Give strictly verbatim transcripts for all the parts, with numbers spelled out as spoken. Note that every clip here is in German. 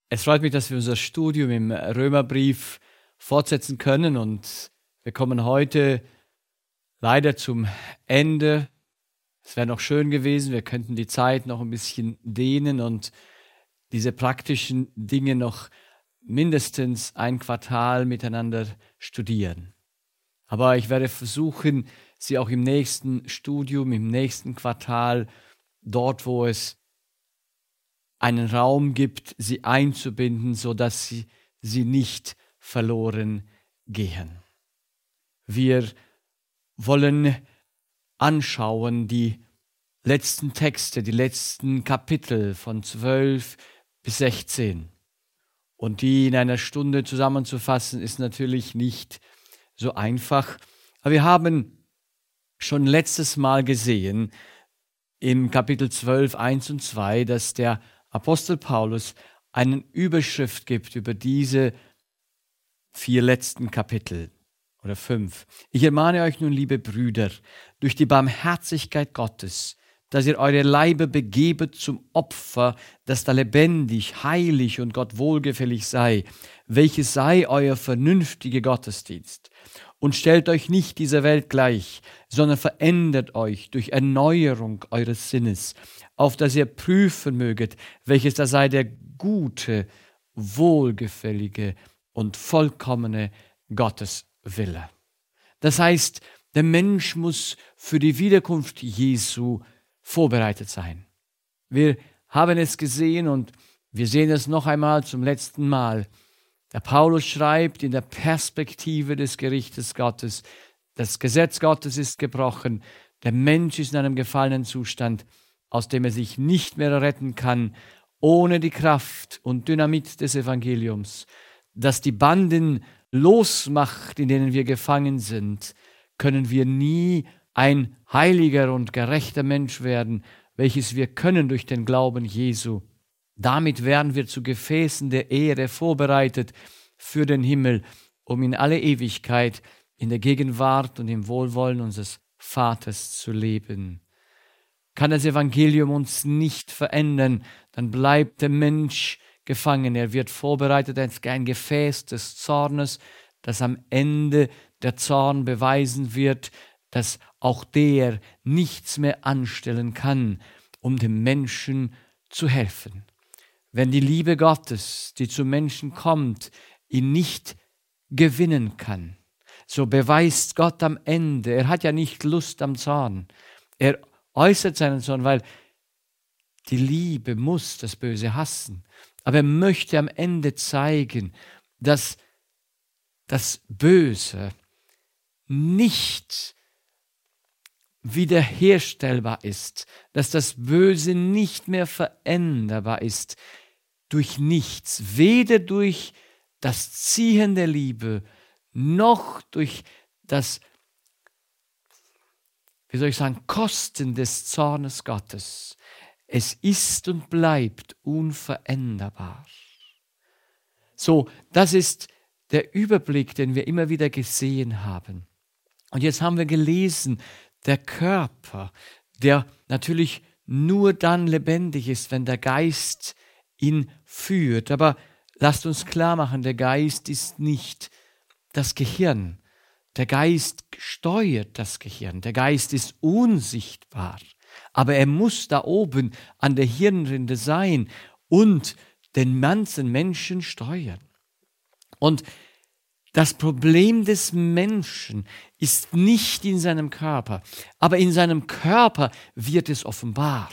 Es freut mich, dass wir unser Studium im Römerbrief fortsetzen können und wir kommen heute leider zum Ende. Es wäre noch schön gewesen, wir könnten die Zeit noch ein bisschen dehnen und diese praktischen Dinge noch mindestens ein Quartal miteinander studieren. Aber ich werde versuchen, sie auch im nächsten Studium, im nächsten Quartal, dort wo es einen Raum gibt, sie einzubinden, sodass sie, sie nicht verloren gehen. Wir wollen anschauen die letzten Texte, die letzten Kapitel von zwölf bis sechzehn. Und die in einer Stunde zusammenzufassen, ist natürlich nicht so einfach. Aber wir haben schon letztes Mal gesehen, im Kapitel zwölf, eins und zwei, dass der Apostel Paulus eine Überschrift gibt über diese vier letzten Kapitel oder fünf. Ich ermahne euch nun, liebe Brüder, durch die Barmherzigkeit Gottes, dass ihr eure Leibe begebet zum Opfer, das da lebendig, heilig und Gott wohlgefällig sei, welches sei euer vernünftiger Gottesdienst. Und stellt euch nicht dieser Welt gleich, sondern verändert euch durch Erneuerung eures Sinnes, auf dass ihr prüfen möget, welches da sei der gute, wohlgefällige und vollkommene Gotteswille. Das heißt, der Mensch muss für die Wiederkunft Jesu vorbereitet sein. Wir haben es gesehen und wir sehen es noch einmal zum letzten Mal. Der Paulus schreibt in der Perspektive des Gerichtes Gottes, das Gesetz Gottes ist gebrochen, der Mensch ist in einem gefallenen Zustand, aus dem er sich nicht mehr retten kann, ohne die Kraft und Dynamit des Evangeliums, das die Banden losmacht, in denen wir gefangen sind, können wir nie ein heiliger und gerechter Mensch werden, welches wir können durch den Glauben Jesu. Damit werden wir zu Gefäßen der Ehre vorbereitet für den Himmel, um in alle Ewigkeit in der Gegenwart und im Wohlwollen unseres Vaters zu leben. Kann das Evangelium uns nicht verändern, dann bleibt der Mensch gefangen. Er wird vorbereitet als ein Gefäß des Zornes, das am Ende der Zorn beweisen wird, dass auch der nichts mehr anstellen kann, um dem Menschen zu helfen. Wenn die Liebe Gottes, die zum Menschen kommt, ihn nicht gewinnen kann, so beweist Gott am Ende, er hat ja nicht Lust am Zorn. Er äußert seinen Zorn, weil die Liebe muss das Böse hassen. Aber er möchte am Ende zeigen, dass das Böse nicht wiederherstellbar ist, dass das Böse nicht mehr veränderbar ist durch nichts, weder durch das Ziehen der Liebe, noch durch das, wie soll ich sagen, Kosten des Zornes Gottes. Es ist und bleibt unveränderbar. So, das ist der Überblick, den wir immer wieder gesehen haben. Und jetzt haben wir gelesen, der Körper, der natürlich nur dann lebendig ist, wenn der Geist ihn führt. Aber lasst uns klar machen, der Geist ist nicht das Gehirn. Der Geist steuert das Gehirn. Der Geist ist unsichtbar. Aber er muss da oben an der Hirnrinde sein und den ganzen Menschen steuern. Und das Problem des Menschen ist nicht in seinem Körper, aber in seinem Körper wird es offenbart.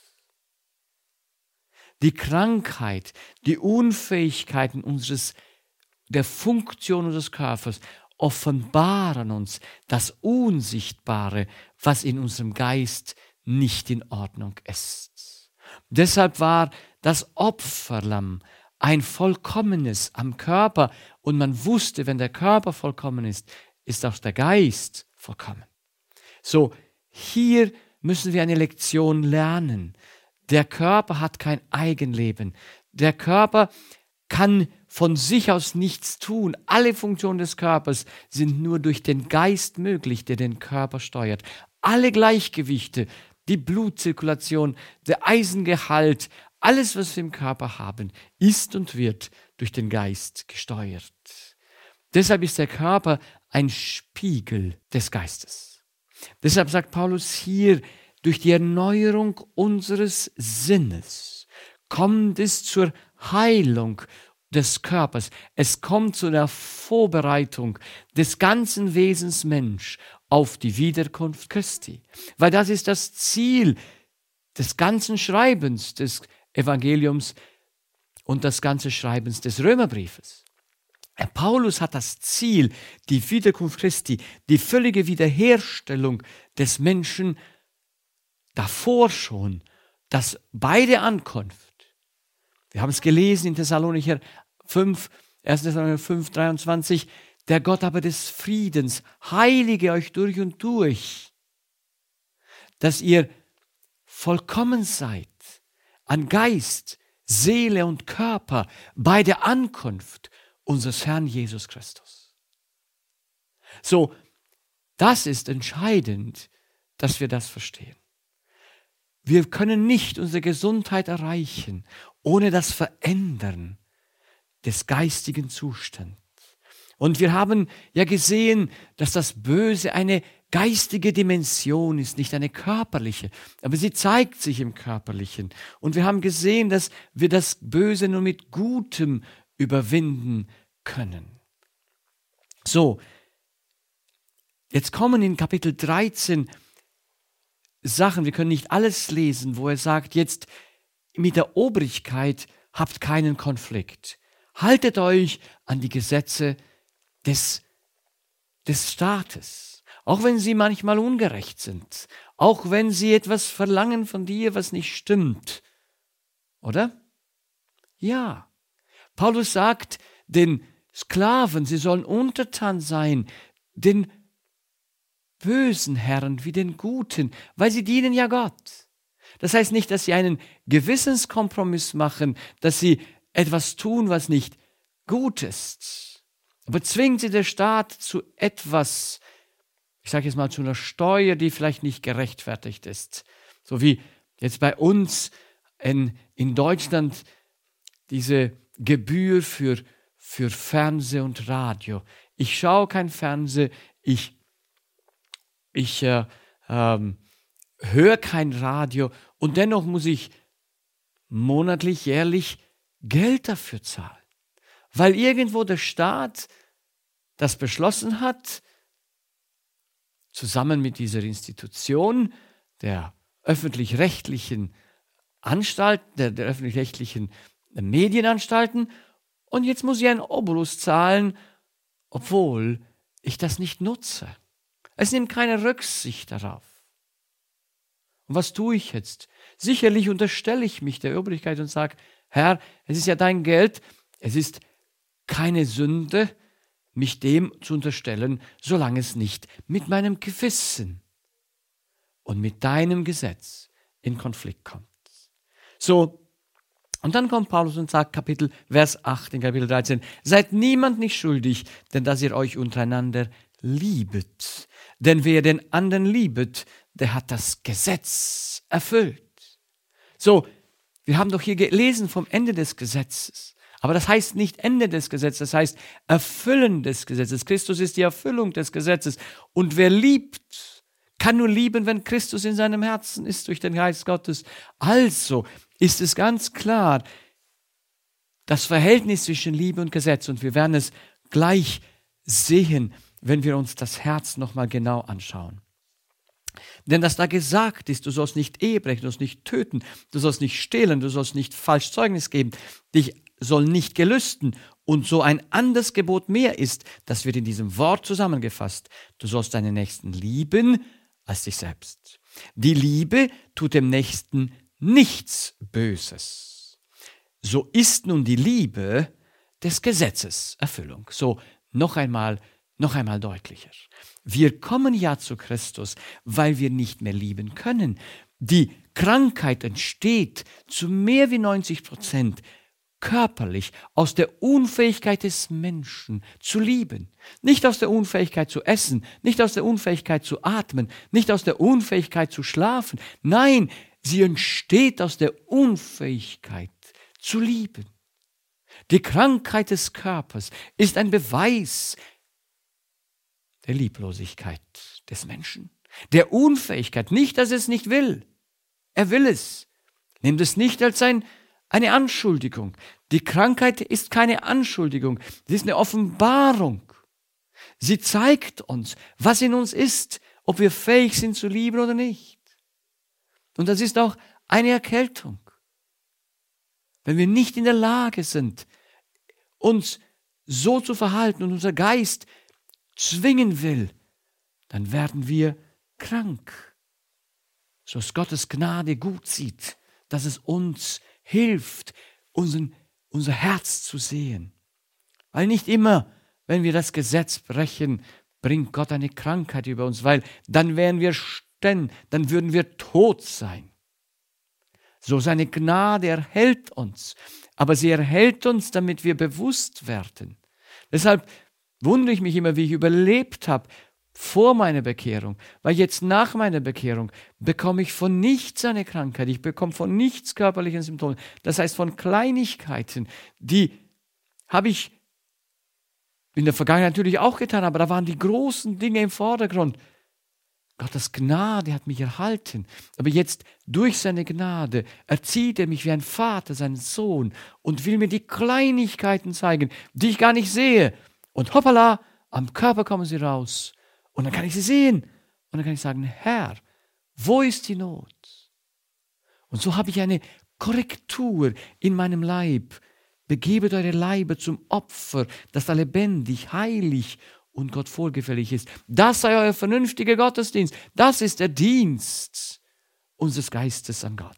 Die Krankheit, die Unfähigkeiten unseres, der Funktion unseres Körpers offenbaren uns das Unsichtbare, was in unserem Geist nicht in Ordnung ist. Deshalb war das Opferlamm ein vollkommenes am Körper und man wusste, wenn der Körper vollkommen ist, ist auch der Geist vollkommen. So, hier müssen wir eine Lektion lernen. Der Körper hat kein Eigenleben. Der Körper kann von sich aus nichts tun. Alle Funktionen des Körpers sind nur durch den Geist möglich, der den Körper steuert. Alle Gleichgewichte, die Blutzirkulation, der Eisengehalt, alles, was wir im Körper haben, ist und wird durch den Geist gesteuert. Deshalb ist der Körper ein Spiegel des Geistes. Deshalb sagt Paulus hier, durch die Erneuerung unseres Sinnes kommt es zur Heilung des Körpers. Es kommt zu der Vorbereitung des ganzen Wesens Mensch auf die Wiederkunft Christi. Weil das ist das Ziel des ganzen Schreibens des Evangeliums und des ganzen Schreibens des Römerbriefes. Paulus hat das Ziel, die Wiederkunft Christi, die völlige Wiederherstellung des Menschen davor schon, dass bei der Ankunft, wir haben es gelesen in Thessalonicher fünf, erster Thessalonicher fünf, dreiundzwanzig, der Gott aber des Friedens heilige euch durch und durch, dass ihr vollkommen seid an Geist, Seele und Körper bei der Ankunft unseres Herrn Jesus Christus. So, das ist entscheidend, dass wir das verstehen. Wir können nicht unsere Gesundheit erreichen ohne das Verändern des geistigen Zustands. Und wir haben ja gesehen, dass das Böse eine geistige Dimension ist, nicht eine körperliche, aber sie zeigt sich im Körperlichen. Und wir haben gesehen, dass wir das Böse nur mit Gutem überwinden können. So, jetzt kommen in Kapitel dreizehn Sachen, wir können nicht alles lesen, wo er sagt, jetzt mit der Obrigkeit habt keinen Konflikt. Haltet euch an die Gesetze des, des Staates, auch wenn sie manchmal ungerecht sind, auch wenn sie etwas verlangen von dir, was nicht stimmt. Oder? Ja. Paulus sagt den Sklaven, sie sollen untertan sein, den bösen Herren wie den guten, weil sie dienen ja Gott. Das heißt nicht, dass sie einen Gewissenskompromiss machen, dass sie etwas tun, was nicht gut ist. Aber zwingt sie der Staat zu etwas, ich sage jetzt mal zu einer Steuer, die vielleicht nicht gerechtfertigt ist. So wie jetzt bei uns in, in Deutschland diese Gebühr für, für Fernseh und Radio. Ich schaue kein Fernseh, ich Ich äh, ähm, höre kein Radio und dennoch muss ich monatlich, jährlich Geld dafür zahlen. Weil irgendwo der Staat das beschlossen hat, zusammen mit dieser Institution der öffentlich-rechtlichen Anstalten, der, der öffentlich-rechtlichen Medienanstalten, und jetzt muss ich einen Obolus zahlen, obwohl ich das nicht nutze. Es nimmt keine Rücksicht darauf. Und was tue ich jetzt? Sicherlich unterstelle ich mich der Obrigkeit und sage, Herr, es ist ja dein Geld, es ist keine Sünde, mich dem zu unterstellen, solange es nicht mit meinem Gewissen und mit deinem Gesetz in Konflikt kommt. So, und dann kommt Paulus und sagt, Kapitel, Vers acht in Kapitel dreizehn, seid niemand nicht schuldig, denn dass ihr euch untereinander liebet. Denn wer den anderen liebet, der hat das Gesetz erfüllt. So, wir haben doch hier gelesen vom Ende des Gesetzes. Aber das heißt nicht Ende des Gesetzes, das heißt Erfüllen des Gesetzes. Christus ist die Erfüllung des Gesetzes. Und wer liebt, kann nur lieben, wenn Christus in seinem Herzen ist durch den Geist Gottes. Also ist es ganz klar, das Verhältnis zwischen Liebe und Gesetz. Und wir werden es gleich sehen, wenn wir uns das Herz nochmal genau anschauen. Denn dass da gesagt ist, du sollst nicht Ehe brechen, du sollst nicht töten, du sollst nicht stehlen, du sollst nicht falsch Zeugnis geben, dich soll nicht gelüsten und so ein anderes Gebot mehr ist, das wird in diesem Wort zusammengefasst. Du sollst deinen Nächsten lieben als dich selbst. Die Liebe tut dem Nächsten nichts Böses. So ist nun die Liebe des Gesetzes Erfüllung. So, noch einmal Noch einmal deutlicher. Wir kommen ja zu Christus, weil wir nicht mehr lieben können. Die Krankheit entsteht zu mehr wie neunzig Prozent körperlich aus der Unfähigkeit des Menschen zu lieben. Nicht aus der Unfähigkeit zu essen, nicht aus der Unfähigkeit zu atmen, nicht aus der Unfähigkeit zu schlafen. Nein, Sie entsteht aus der Unfähigkeit zu lieben. Die Krankheit des Körpers ist ein Beweis der Lieblosigkeit des Menschen, der Unfähigkeit. Nicht, dass er es nicht will. Er will es. Nehmt es nicht als ein, eine Anschuldigung. Die Krankheit ist keine Anschuldigung. Sie ist eine Offenbarung. Sie zeigt uns, was in uns ist, ob wir fähig sind zu lieben oder nicht. Und das ist auch eine Erkältung. Wenn wir nicht in der Lage sind, uns so zu verhalten und unser Geist zwingen will, dann werden wir krank. So ist Gottes Gnade gut sieht, dass es uns hilft, unseren, unser Herz zu sehen. Weil nicht immer, wenn wir das Gesetz brechen, bringt Gott eine Krankheit über uns, weil dann wären wir sten, dann würden wir tot sein. So seine Gnade erhält uns, aber sie erhält uns, damit wir bewusst werden. Deshalb wundere ich mich immer, wie ich überlebt habe vor meiner Bekehrung, weil jetzt nach meiner Bekehrung bekomme ich von nichts eine Krankheit, ich bekomme von nichts körperliche Symptome. Das heißt, von Kleinigkeiten, die habe ich in der Vergangenheit natürlich auch getan, aber da waren die großen Dinge im Vordergrund. Gottes Gnade hat mich erhalten, aber jetzt durch seine Gnade erzieht er mich wie ein Vater, seinen Sohn und will mir die Kleinigkeiten zeigen, die ich gar nicht sehe. Und hoppala, am Körper kommen sie raus und dann kann ich sie sehen und dann kann ich sagen, Herr, wo ist die Not? Und so habe ich eine Korrektur in meinem Leib. Begebet eure Leiber zum Opfer, das da lebendig, heilig und Gott wohlgefällig ist. Das sei euer vernünftiger Gottesdienst. Das ist der Dienst unseres Geistes an Gott.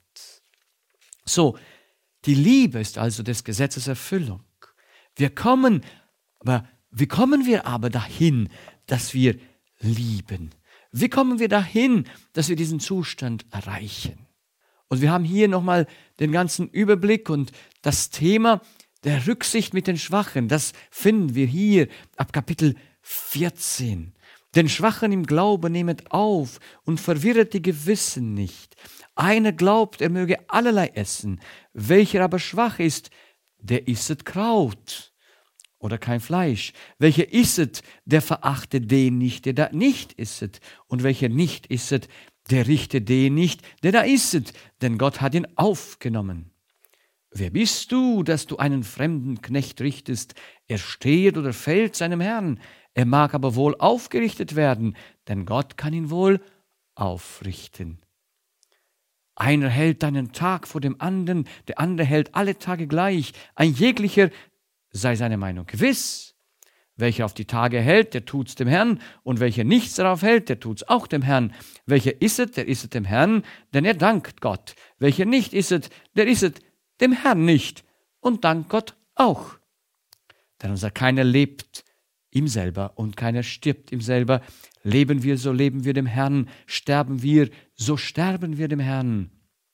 So, die Liebe ist also des Gesetzes Erfüllung. Wir kommen, aber wie kommen wir aber dahin, dass wir lieben? Wie kommen wir dahin, dass wir diesen Zustand erreichen? Und wir haben hier nochmal den ganzen Überblick und das Thema der Rücksicht mit den Schwachen, das finden wir hier ab Kapitel vierzehn. Den Schwachen im Glauben nehmet auf und verwirret die Gewissen nicht. Einer glaubt, er möge allerlei essen, welcher aber schwach ist, der isset Kraut oder kein Fleisch. Welcher isset, der verachte den nicht, der da nicht isset. Und welcher nicht isset, der richte den nicht, der da isset, denn Gott hat ihn aufgenommen. Wer bist du, dass du einen fremden Knecht richtest? Er steht oder fällt seinem Herrn. Er mag aber wohl aufgerichtet werden, denn Gott kann ihn wohl aufrichten. Einer hält einen Tag vor dem anderen, der andere hält alle Tage gleich. Ein jeglicher sei seine Meinung gewiss. Welcher auf die Tage hält, der tut's dem Herrn, und welcher nichts darauf hält, der tut's auch dem Herrn. Welcher isset, der isset dem Herrn, denn er dankt Gott. Welcher nicht isset, der isset dem Herrn nicht und dankt Gott auch. Denn unser keiner lebt ihm selber und keiner stirbt ihm selber. Leben wir, so leben wir dem Herrn. Sterben wir, so sterben wir dem Herrn.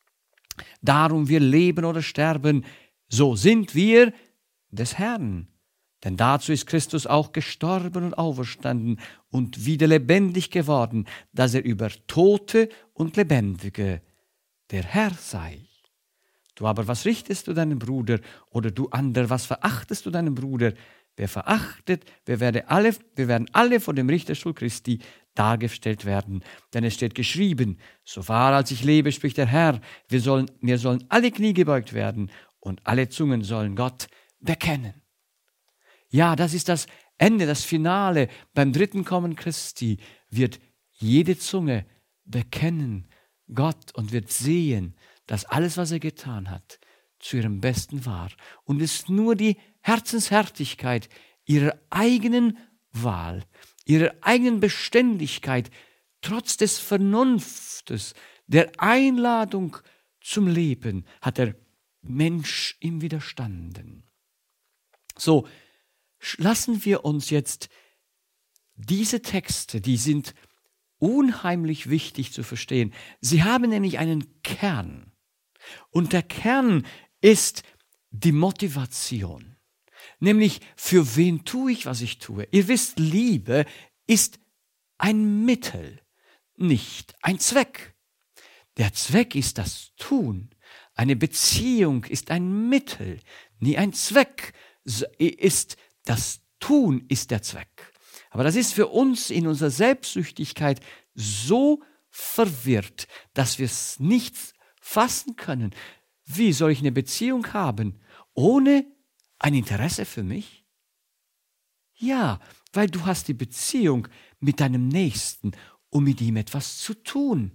Darum wir leben oder sterben, so sind wir des Herrn. Denn dazu ist Christus auch gestorben und auferstanden und wieder lebendig geworden, dass er über Tote und Lebendige der Herr sei. Du aber, was richtest du deinem Bruder? Oder du anderer, was verachtest du deinem Bruder? Wer verachtet, wir werden alle, wir werden alle vor dem Richterstuhl Christi dargestellt werden. Denn es steht geschrieben, so wahr als ich lebe, spricht der Herr, wir sollen, mir sollen alle Knie gebeugt werden und alle Zungen sollen Gott bekennen. Ja, das ist das Ende, das Finale. Beim dritten Kommen Christi wird jede Zunge bekennen Gott und wird sehen, dass alles, was er getan hat, zu ihrem Besten war. Und es ist nur die Herzenshärtigkeit ihrer eigenen Wahl, ihrer eigenen Beständigkeit, trotz des Vernunftes, der Einladung zum Leben, hat der Mensch ihm widerstanden. So, lassen wir uns jetzt diese Texte, die sind unheimlich wichtig zu verstehen. Sie haben nämlich einen Kern. Und der Kern ist die Motivation. Nämlich, für wen tue ich, was ich tue? Ihr wisst, Liebe ist ein Mittel, nicht ein Zweck. Der Zweck ist das Tun. Eine Beziehung ist ein Mittel, nie ein Zweck. Ist das Tun ist der Zweck. Aber das ist für uns in unserer Selbstsüchtigkeit so verwirrt, dass wir es nicht fassen können. Wie soll ich eine Beziehung haben ohne ein Interesse für mich? Ja, weil du hast die Beziehung mit deinem Nächsten, um mit ihm etwas zu tun.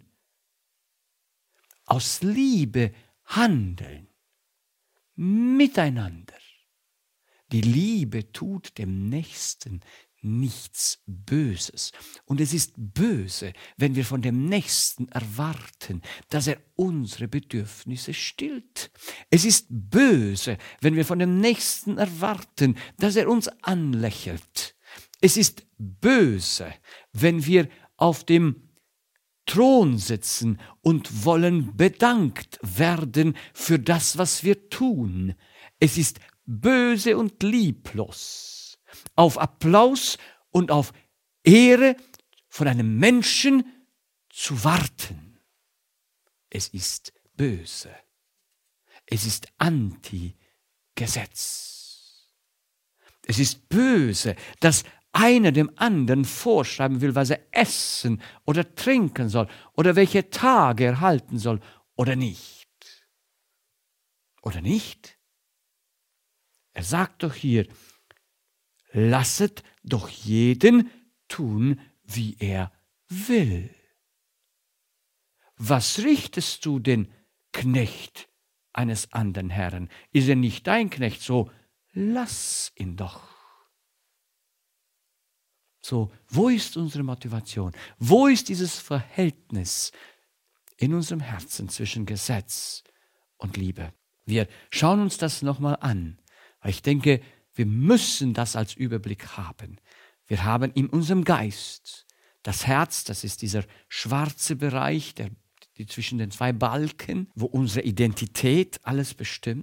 Aus Liebe handeln, miteinander. Die Liebe tut dem Nächsten nichts Böses. Und es ist böse, wenn wir von dem Nächsten erwarten, dass er unsere Bedürfnisse stillt. Es ist böse, wenn wir von dem Nächsten erwarten, dass er uns anlächelt. Es ist böse, wenn wir auf dem Thron sitzen und wollen bedankt werden für das, was wir tun. Es ist böse und lieblos, auf Applaus und auf Ehre von einem Menschen zu warten. Es ist böse. Es ist Anti-Gesetz. Es ist böse, dass einer dem anderen vorschreiben will, was er essen oder trinken soll oder welche Tage er halten soll oder nicht. Oder nicht? Er sagt doch hier, lasset doch jeden tun, wie er will. Was richtest du den Knecht eines anderen Herrn? Ist er nicht dein Knecht? So, lass ihn doch. So, wo ist unsere Motivation? Wo ist dieses Verhältnis in unserem Herzen zwischen Gesetz und Liebe? Wir schauen uns das nochmal an, weil ich denke, wir müssen das als Überblick haben. Wir haben in unserem Geist das Herz, das ist dieser schwarze Bereich, der, die zwischen den zwei Balken, wo unsere Identität alles bestimmt.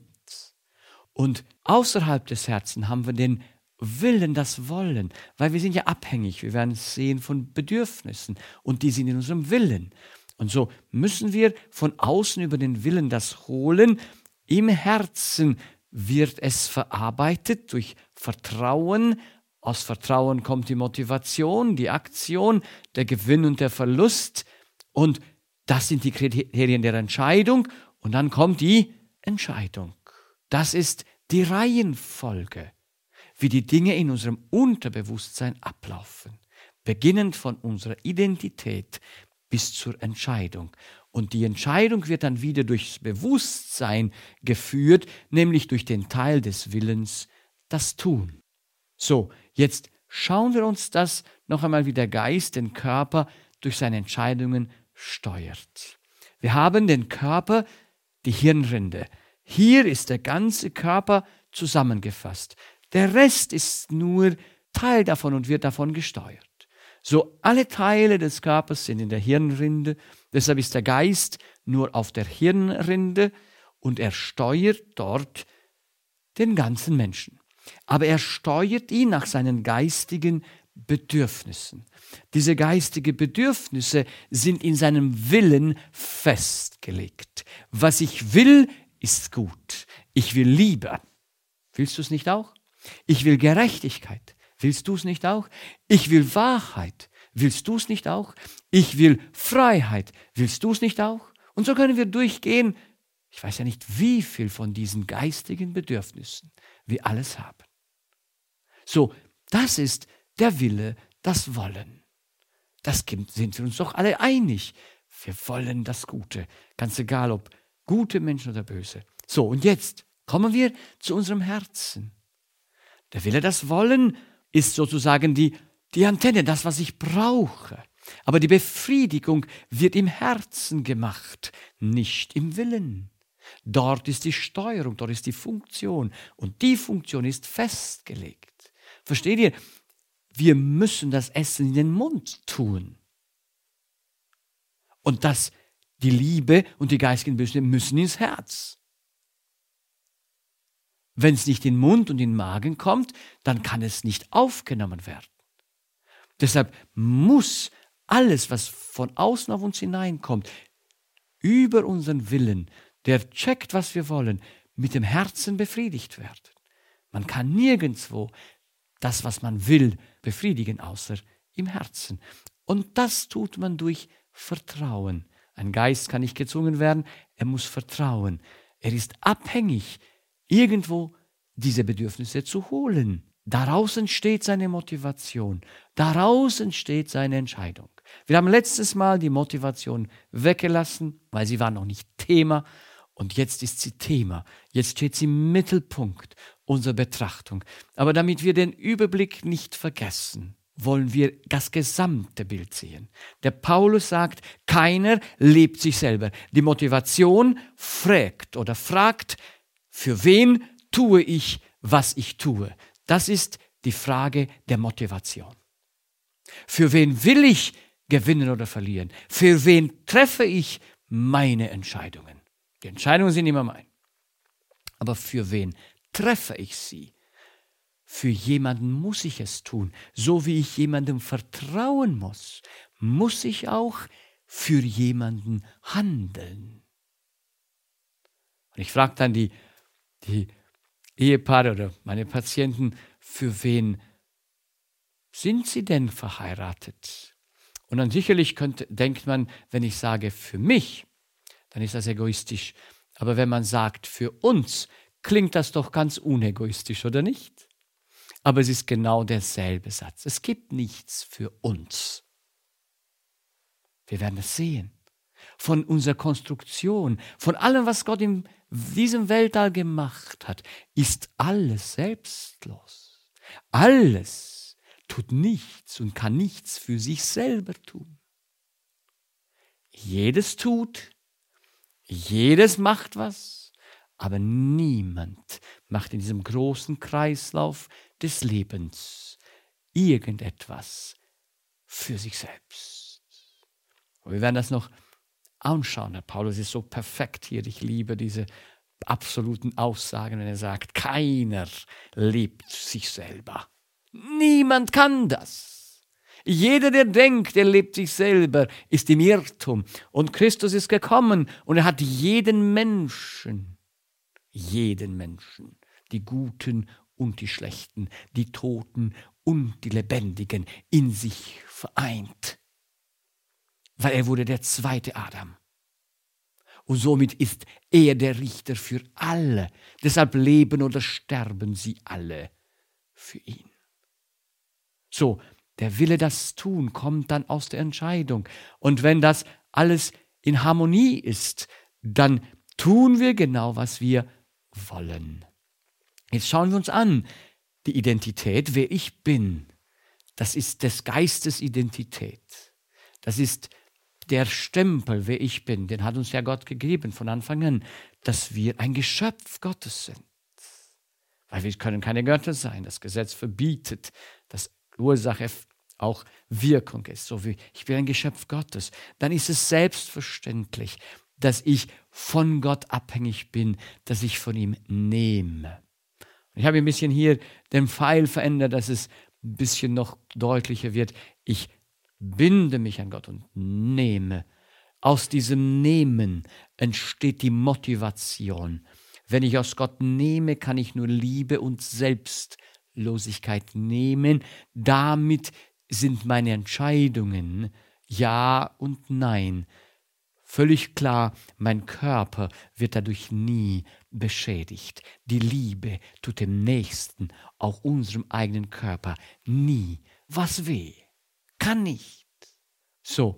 Und außerhalb des Herzens haben wir den Willen, das Wollen, weil wir sind ja abhängig, wir werden es sehen von Bedürfnissen und die sind in unserem Willen. Und so müssen wir von außen über den Willen das holen. Im Herzen wird es verarbeitet durch Vertrauen. Aus Vertrauen kommt die Motivation, die Aktion, der Gewinn und der Verlust. Und das sind die Kriterien der Entscheidung. Und dann kommt die Entscheidung. Das ist die Reihenfolge, wie die Dinge in unserem Unterbewusstsein ablaufen, beginnend von unserer Identität bis zur Entscheidung. Und die Entscheidung wird dann wieder durchs Bewusstsein geführt, nämlich durch den Teil des Willens, das Tun. So, jetzt schauen wir uns das noch einmal, wie der Geist den Körper durch seine Entscheidungen steuert. Wir haben den Körper, die Hirnrinde. Hier ist der ganze Körper zusammengefasst. Der Rest ist nur Teil davon und wird davon gesteuert. So, alle Teile des Körpers sind in der Hirnrinde, deshalb ist der Geist nur auf der Hirnrinde und er steuert dort den ganzen Menschen. Aber er steuert ihn nach seinen geistigen Bedürfnissen. Diese geistigen Bedürfnisse sind in seinem Willen festgelegt. Was ich will, ist gut. Ich will Liebe. Willst du es nicht auch? Ich will Gerechtigkeit. Willst du es nicht auch? Ich will Wahrheit. Willst du es nicht auch? Ich will Freiheit. Willst du es nicht auch? Und so können wir durchgehen. Ich weiß ja nicht, wie viel von diesen geistigen Bedürfnissen wir alles haben. So, das ist der Wille, das Wollen. Das sind wir uns doch alle einig. Wir wollen das Gute. Ganz egal, ob gute Menschen oder böse. So, und jetzt kommen wir zu unserem Herzen. Der Wille, das Wollen ist sozusagen die, die Antenne, das, was ich brauche. Aber die Befriedigung wird im Herzen gemacht, nicht im Willen. Dort ist die Steuerung, dort ist die Funktion. Und die Funktion ist festgelegt. Versteht ihr? Wir müssen das Essen in den Mund tun. Und das, die Liebe und die geistigen Bedürfnisse müssen ins Herz. Wenn es nicht in den Mund und in den Magen kommt, dann kann es nicht aufgenommen werden. Deshalb muss alles, was von außen auf uns hineinkommt, über unseren Willen, der checkt, was wir wollen, mit dem Herzen befriedigt werden. Man kann nirgendwo das, was man will, befriedigen, außer im Herzen. Und das tut man durch Vertrauen. Ein Geist kann nicht gezwungen werden, er muss vertrauen. Er ist abhängig, irgendwo diese Bedürfnisse zu holen. Daraus entsteht seine Motivation. Daraus entsteht seine Entscheidung. Wir haben letztes Mal die Motivation weggelassen, weil sie war noch nicht Thema. Und jetzt ist sie Thema. Jetzt steht sie im Mittelpunkt unserer Betrachtung. Aber damit wir den Überblick nicht vergessen, wollen wir das gesamte Bild sehen. Der Paulus sagt, keiner lebt sich selber. Die Motivation fragt oder fragt, für wen tue ich, was ich tue? Das ist die Frage der Motivation. Für wen will ich gewinnen oder verlieren? Für wen treffe ich meine Entscheidungen? Die Entscheidungen sind immer mein. Aber für wen treffe ich sie? Für jemanden muss ich es tun. So wie ich jemandem vertrauen muss, muss ich auch für jemanden handeln. Und ich frage dann die, die Ehepaare oder meine Patienten, für wen sind sie denn verheiratet? Und dann sicherlich könnte, denkt man, wenn ich sage für mich, dann ist das egoistisch. Aber wenn man sagt für uns, klingt das doch ganz unegoistisch, oder nicht? Aber es ist genau derselbe Satz. Es gibt nichts für uns. Wir werden es sehen. Von unserer Konstruktion, von allem, was Gott in diesem Weltall gemacht hat, ist alles selbstlos. Alles tut nichts und kann nichts für sich selber tun. Jedes tut, jedes macht was, aber niemand macht in diesem großen Kreislauf des Lebens irgendetwas für sich selbst. Und wir werden das noch anschauen. Der Paulus ist so perfekt hier. Ich liebe diese absoluten Aussagen, wenn er sagt, keiner lebt sich selber. Niemand kann das. Jeder, der denkt, er lebt sich selber, ist im Irrtum. Und Christus ist gekommen und er hat jeden Menschen, jeden Menschen, die Guten und die Schlechten, die Toten und die Lebendigen in sich vereint. Weil er wurde der zweite Adam. Und somit ist er der Richter für alle. Deshalb leben oder sterben sie alle für ihn. So, der Wille, das tun, kommt dann aus der Entscheidung. Und wenn das alles in Harmonie ist, dann tun wir genau, was wir wollen. Jetzt schauen wir uns an, die Identität, wer ich bin. Das ist des Geistes Identität. Das ist der Stempel, wer ich bin, den hat uns ja Gott gegeben von Anfang an, dass wir ein Geschöpf Gottes sind. Weil wir können keine Götter sein. Das Gesetz verbietet, dass Ursache auch Wirkung ist. So wie ich bin ein Geschöpf Gottes. Dann ist es selbstverständlich, dass ich von Gott abhängig bin, dass ich von ihm nehme. Ich habe ein bisschen hier den Pfeil verändert, dass es ein bisschen noch deutlicher wird. Ich binde mich an Gott und nehme. Aus diesem Nehmen entsteht die Motivation. Wenn ich aus Gott nehme, kann ich nur Liebe und Selbstlosigkeit nehmen. Damit sind meine Entscheidungen Ja und Nein. Völlig klar, mein Körper wird dadurch nie beschädigt. Die Liebe tut dem Nächsten, auch unserem eigenen Körper, nie was weh. Kann nicht. So,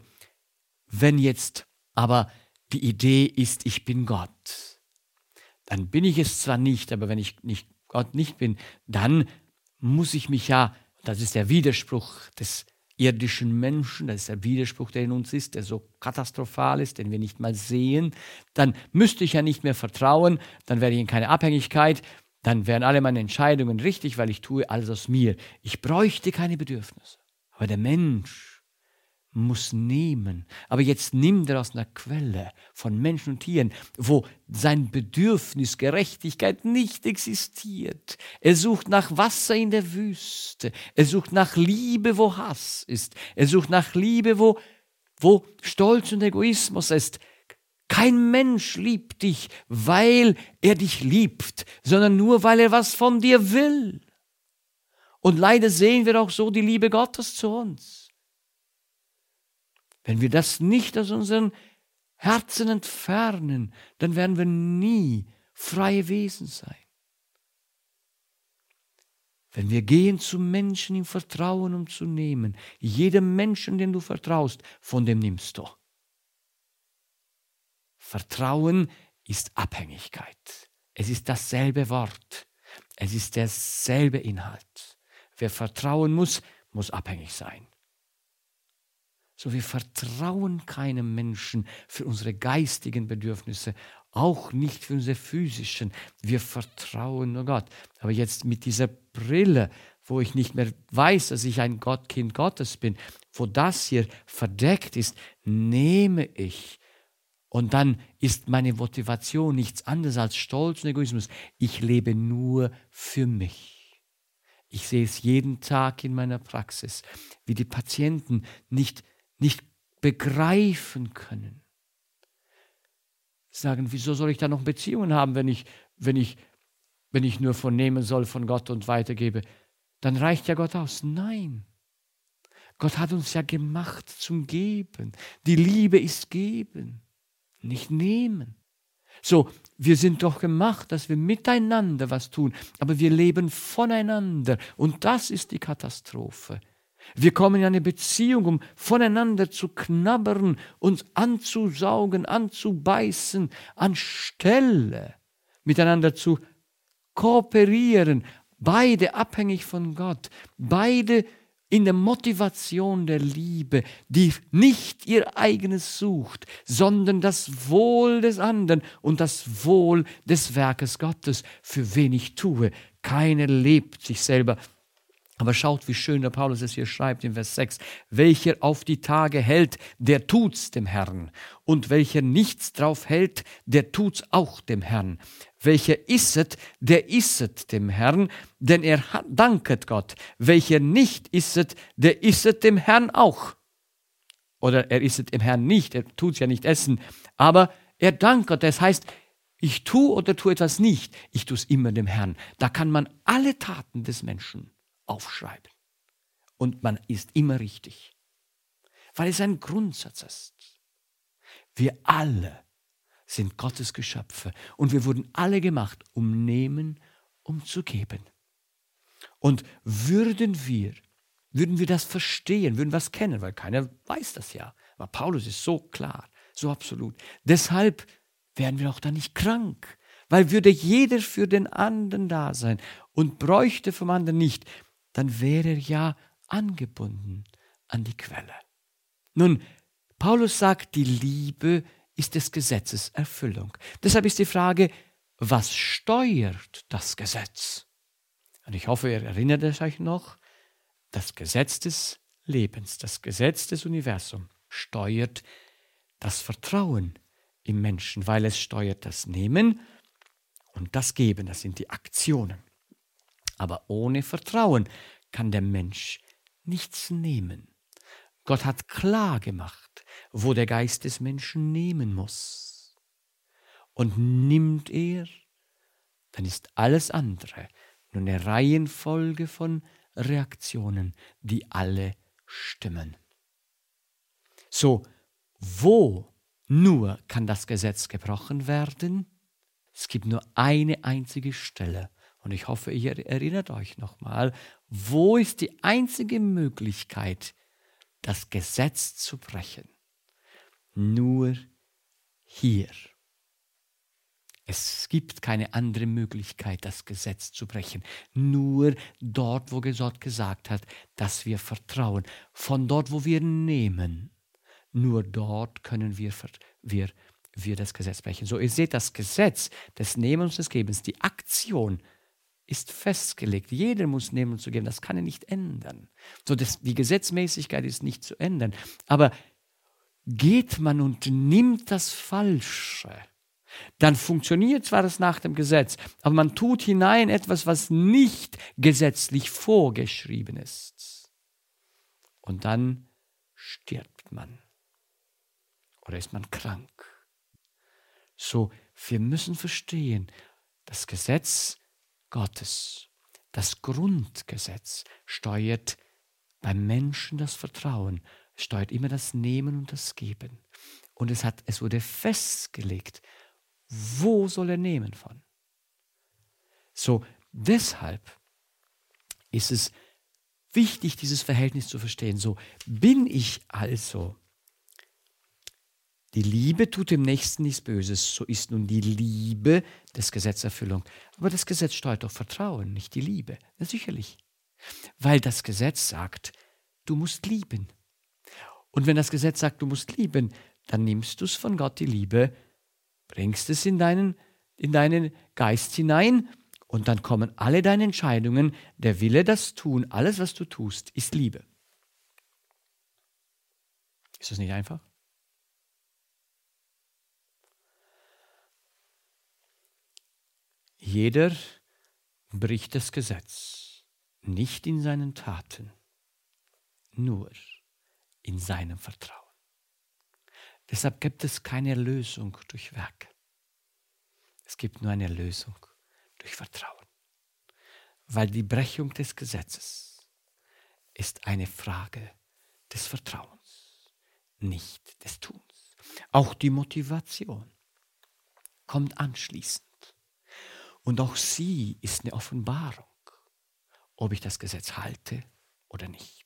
wenn jetzt aber die Idee ist, ich bin Gott, dann bin ich es zwar nicht, aber wenn ich nicht Gott nicht bin, dann muss ich mich ja, das ist der Widerspruch des irdischen Menschen, das ist der Widerspruch, der in uns ist, der so katastrophal ist, den wir nicht mal sehen, dann müsste ich ja nicht mehr vertrauen, dann wäre ich in keine Abhängigkeit, dann wären alle meine Entscheidungen richtig, weil ich tue alles aus mir. Ich bräuchte keine Bedürfnisse. Aber der Mensch muss nehmen. Aber jetzt nimmt er aus einer Quelle von Menschen und Tieren, wo sein Bedürfnis Gerechtigkeit nicht existiert. Er sucht nach Wasser in der Wüste. Er sucht nach Liebe, wo Hass ist. Er sucht nach Liebe, wo, wo Stolz und Egoismus ist. Kein Mensch liebt dich, weil er dich liebt, sondern nur, weil er was von dir will. Und leider sehen wir auch so die Liebe Gottes zu uns. Wenn wir das nicht aus unseren Herzen entfernen, dann werden wir nie freie Wesen sein. Wenn wir gehen zu Menschen im Vertrauen, um zu nehmen, jedem Menschen, den du vertraust, von dem nimmst du. Vertrauen ist Abhängigkeit. Es ist dasselbe Wort. Es ist derselbe Inhalt. Wer vertrauen muss, muss abhängig sein. So, wir vertrauen keinem Menschen für unsere geistigen Bedürfnisse, auch nicht für unsere physischen. Wir vertrauen nur Gott. Aber jetzt mit dieser Brille, wo ich nicht mehr weiß, dass ich ein Gott, Kind Gottes bin, wo das hier verdeckt ist, nehme ich. Und dann ist meine Motivation nichts anderes als Stolz und Egoismus. Ich lebe nur für mich. Ich sehe es jeden Tag in meiner Praxis, wie die Patienten nicht nicht begreifen können. Sagen, wieso soll ich da noch Beziehungen haben, wenn ich, wenn ich, wenn ich nur vernehmen soll von Gott und weitergebe? Dann reicht ja Gott aus. Nein. Gott hat uns ja gemacht zum Geben. Die Liebe ist geben, nicht nehmen. So, wir sind doch gemacht, dass wir miteinander was tun, aber wir leben voneinander und das ist die Katastrophe. Wir kommen in eine Beziehung, um voneinander zu knabbern, uns anzusaugen, anzubeißen, anstelle miteinander zu kooperieren, beide abhängig von Gott, beide in der Motivation der Liebe, die nicht ihr eigenes sucht, sondern das Wohl des anderen und das Wohl des Werkes Gottes, für wen ich tue. Keiner lebt sich selber. Aber schaut, wie schön der Paulus es hier schreibt in Vers sechs. Welcher auf die Tage hält, der tut's dem Herrn. Und welcher nichts drauf hält, der tut's auch dem Herrn. Welcher isset, der isset dem Herrn, denn er danket Gott. Welcher nicht isset, der isset dem Herrn auch. Oder er isset dem Herrn nicht, er tut's ja nicht essen. Aber er danket, das heißt, ich tue oder tue etwas nicht, ich tu's immer dem Herrn. Da kann man alle Taten des Menschen aufschreiben. Und man ist immer richtig. Weil es ein Grundsatz ist. Wir alle sind Gottes Geschöpfe und wir wurden alle gemacht, um nehmen, um zu geben. Und würden wir, würden wir das verstehen, würden wir es kennen, weil keiner weiß das ja. Aber Paulus ist so klar, so absolut. Deshalb wären wir auch da nicht krank, weil würde jeder für den anderen da sein und bräuchte vom anderen nicht, dann wäre er ja angebunden an die Quelle. Nun, Paulus sagt, die Liebe ist des Gesetzes Erfüllung. Deshalb ist die Frage, was steuert das Gesetz? Und ich hoffe, ihr erinnert euch noch, das Gesetz des Lebens, das Gesetz des Universums steuert das Vertrauen im Menschen, weil es steuert das Nehmen und das Geben, das sind die Aktionen. Aber ohne Vertrauen kann der Mensch nichts nehmen. Gott hat klar gemacht, wo der Geist des Menschen nehmen muss. Und nimmt er, dann ist alles andere nur eine Reihenfolge von Reaktionen, die alle stimmen. So, wo nur kann das Gesetz gebrochen werden? Es gibt nur eine einzige Stelle. Und ich hoffe, ihr erinnert euch nochmal, wo ist die einzige Möglichkeit, das Gesetz zu brechen? Nur hier. Es gibt keine andere Möglichkeit, das Gesetz zu brechen. Nur dort, wo Gott gesagt hat, dass wir vertrauen. Von dort, wo wir nehmen. Nur dort können wir, wir, wir das Gesetz brechen. So, ihr seht, das Gesetz des Nehmens und des Gebens, die Aktion ist festgelegt. Jeder muss nehmen und zu geben. Das kann er nicht ändern. So, das, die Gesetzmäßigkeit ist nicht zu ändern. Aber geht man und nimmt das Falsche, dann funktioniert zwar das nach dem Gesetz, aber man tut hinein etwas, was nicht gesetzlich vorgeschrieben ist. Und dann stirbt man. Oder ist man krank. So, wir müssen verstehen, das Gesetz Gottes, das Grundgesetz steuert beim Menschen das Vertrauen, steuert immer das Nehmen und das Geben. Und es, hat, es wurde festgelegt, wo soll er nehmen von? So, deshalb ist es wichtig, dieses Verhältnis zu verstehen. So, bin ich also, die Liebe tut dem Nächsten nichts Böses, so ist nun die Liebe des Gesetzes Erfüllung. Aber das Gesetz steuert doch Vertrauen, nicht die Liebe. Ja, sicherlich. Weil das Gesetz sagt, du musst lieben. Und wenn das Gesetz sagt, du musst lieben, dann nimmst du es von Gott, die Liebe, bringst es in deinen, in deinen Geist hinein und dann kommen alle deine Entscheidungen, der Wille, das Tun, alles, was du tust, ist Liebe. Ist das nicht einfach? Jeder bricht das Gesetz, nicht in seinen Taten, nur in seinem Vertrauen. Deshalb gibt es keine Erlösung durch Werke. Es gibt nur eine Erlösung durch Vertrauen. Weil die Brechung des Gesetzes ist eine Frage des Vertrauens, nicht des Tuns. Auch die Motivation kommt anschließend. Und auch sie ist eine Offenbarung, ob ich das Gesetz halte oder nicht.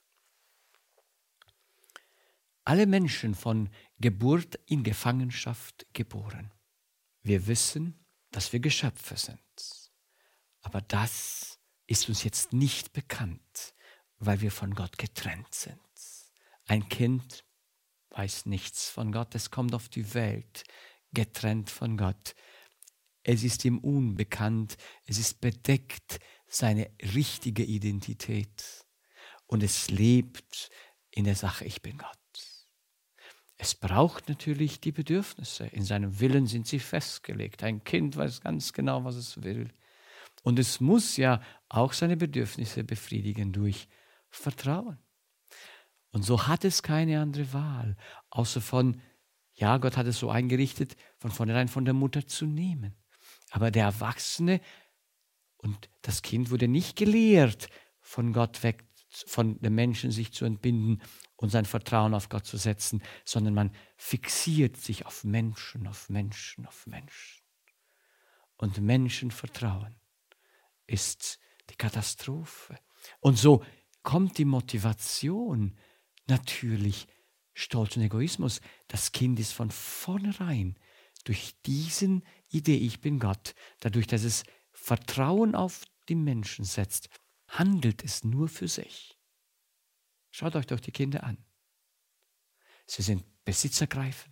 Alle Menschen von Geburt in Gefangenschaft geboren. Wir wissen, dass wir Geschöpfe sind. Aber das ist uns jetzt nicht bekannt, weil wir von Gott getrennt sind. Ein Kind weiß nichts von Gott, es kommt auf die Welt, getrennt von Gott. Es ist ihm unbekannt, es ist bedeckt, seine richtige Identität. Und es lebt in der Sache, ich bin Gott. Es braucht natürlich die Bedürfnisse. In seinem Willen sind sie festgelegt. Ein Kind weiß ganz genau, was es will. Und es muss ja auch seine Bedürfnisse befriedigen durch Vertrauen. Und so hat es keine andere Wahl, außer von, ja, Gott hat es so eingerichtet, von vornherein von der Mutter zu nehmen. Aber der Erwachsene und das Kind wurde nicht gelehrt, von Gott weg, von dem Menschen sich zu entbinden und sein Vertrauen auf Gott zu setzen, sondern man fixiert sich auf Menschen, auf Menschen, auf Menschen. Und Menschenvertrauen ist die Katastrophe. Und so kommt die Motivation natürlich, Stolz und Egoismus. Das Kind ist von vornherein durch diesen Idee, ich bin Gott, dadurch, dass es Vertrauen auf die Menschen setzt, handelt es nur für sich. Schaut euch doch die Kinder an. Sie sind besitzergreifend.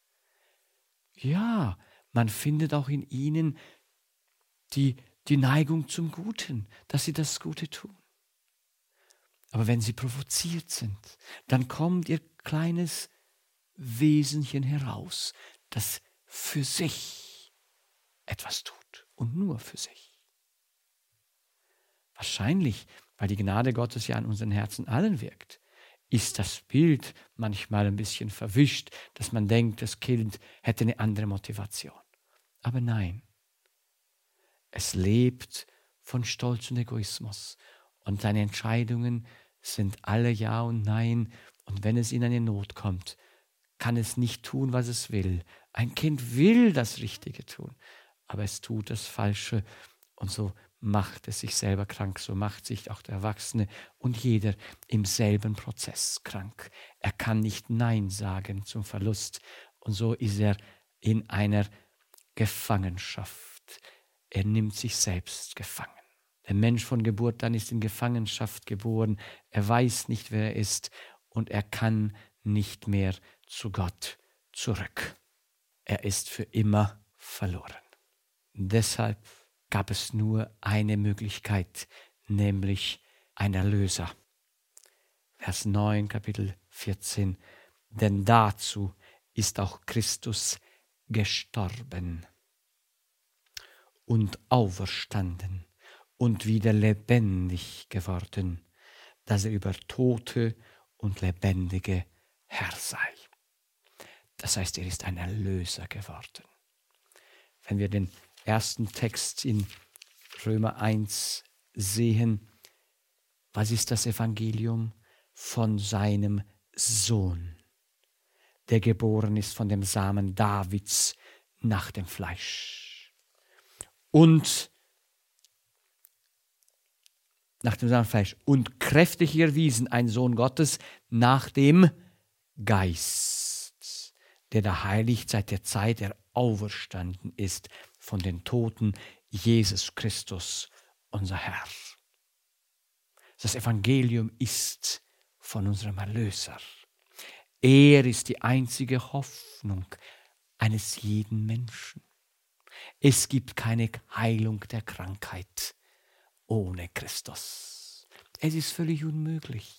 Ja, man findet auch in ihnen die, die Neigung zum Guten, dass sie das Gute tun. Aber wenn sie provoziert sind, dann kommt ihr kleines Wesenchen heraus, das für sich etwas tut und nur für sich. Wahrscheinlich, weil die Gnade Gottes ja an unseren Herzen allen wirkt, ist das Bild manchmal ein bisschen verwischt, dass man denkt, das Kind hätte eine andere Motivation. Aber nein, es lebt von Stolz und Egoismus und seine Entscheidungen sind alle Ja und Nein und wenn es in eine Not kommt, kann es nicht tun, was es will. Ein Kind will das Richtige tun, aber es tut das Falsche und so macht es sich selber krank, so macht sich auch der Erwachsene und jeder im selben Prozess krank. Er kann nicht Nein sagen zum Verlust und so ist er in einer Gefangenschaft. Er nimmt sich selbst gefangen. Der Mensch von Geburt an ist in Gefangenschaft geboren. Er weiß nicht, wer er ist und er kann nicht mehr zu Gott zurück. Er ist für immer verloren. Deshalb gab es nur eine Möglichkeit, nämlich ein Erlöser. Vers neun, Kapitel vierzehn. Denn dazu ist auch Christus gestorben und auferstanden und wieder lebendig geworden, dass er über Tote und Lebendige Herr sei. Das heißt, er ist ein Erlöser geworden. Wenn wir den ersten Text in Römer eins sehen, was ist das Evangelium? Von seinem Sohn, der geboren ist von dem Samen Davids nach dem Fleisch. Und nach dem Samen Fleisch und kräftig erwiesen, ein Sohn Gottes nach dem Geist, der da heiligt seit der Zeit er auferstanden ist von den Toten, Jesus Christus, unser Herr. Das Evangelium ist von unserem Erlöser. Er ist die einzige Hoffnung eines jeden Menschen. Es gibt keine Heilung der Krankheit ohne Christus. Es ist völlig unmöglich.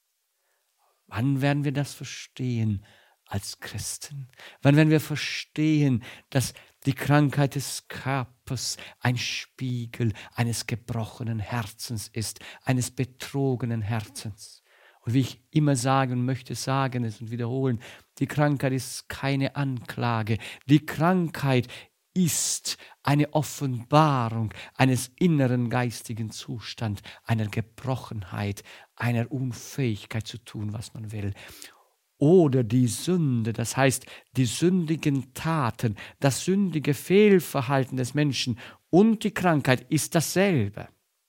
Wann werden wir das verstehen als Christen? Wann werden wir verstehen, dass die Krankheit des Körpers ein Spiegel eines gebrochenen Herzens ist, eines betrogenen Herzens? Und wie ich immer sage und möchte sagen es und wiederholen, die Krankheit ist keine Anklage. Die Krankheit ist eine Offenbarung eines inneren geistigen Zustands, einer Gebrochenheit, einer Unfähigkeit zu tun, was man will. Oder die Sünde, das heißt die sündigen Taten, das sündige Fehlverhalten des Menschen und die Krankheit ist dasselbe.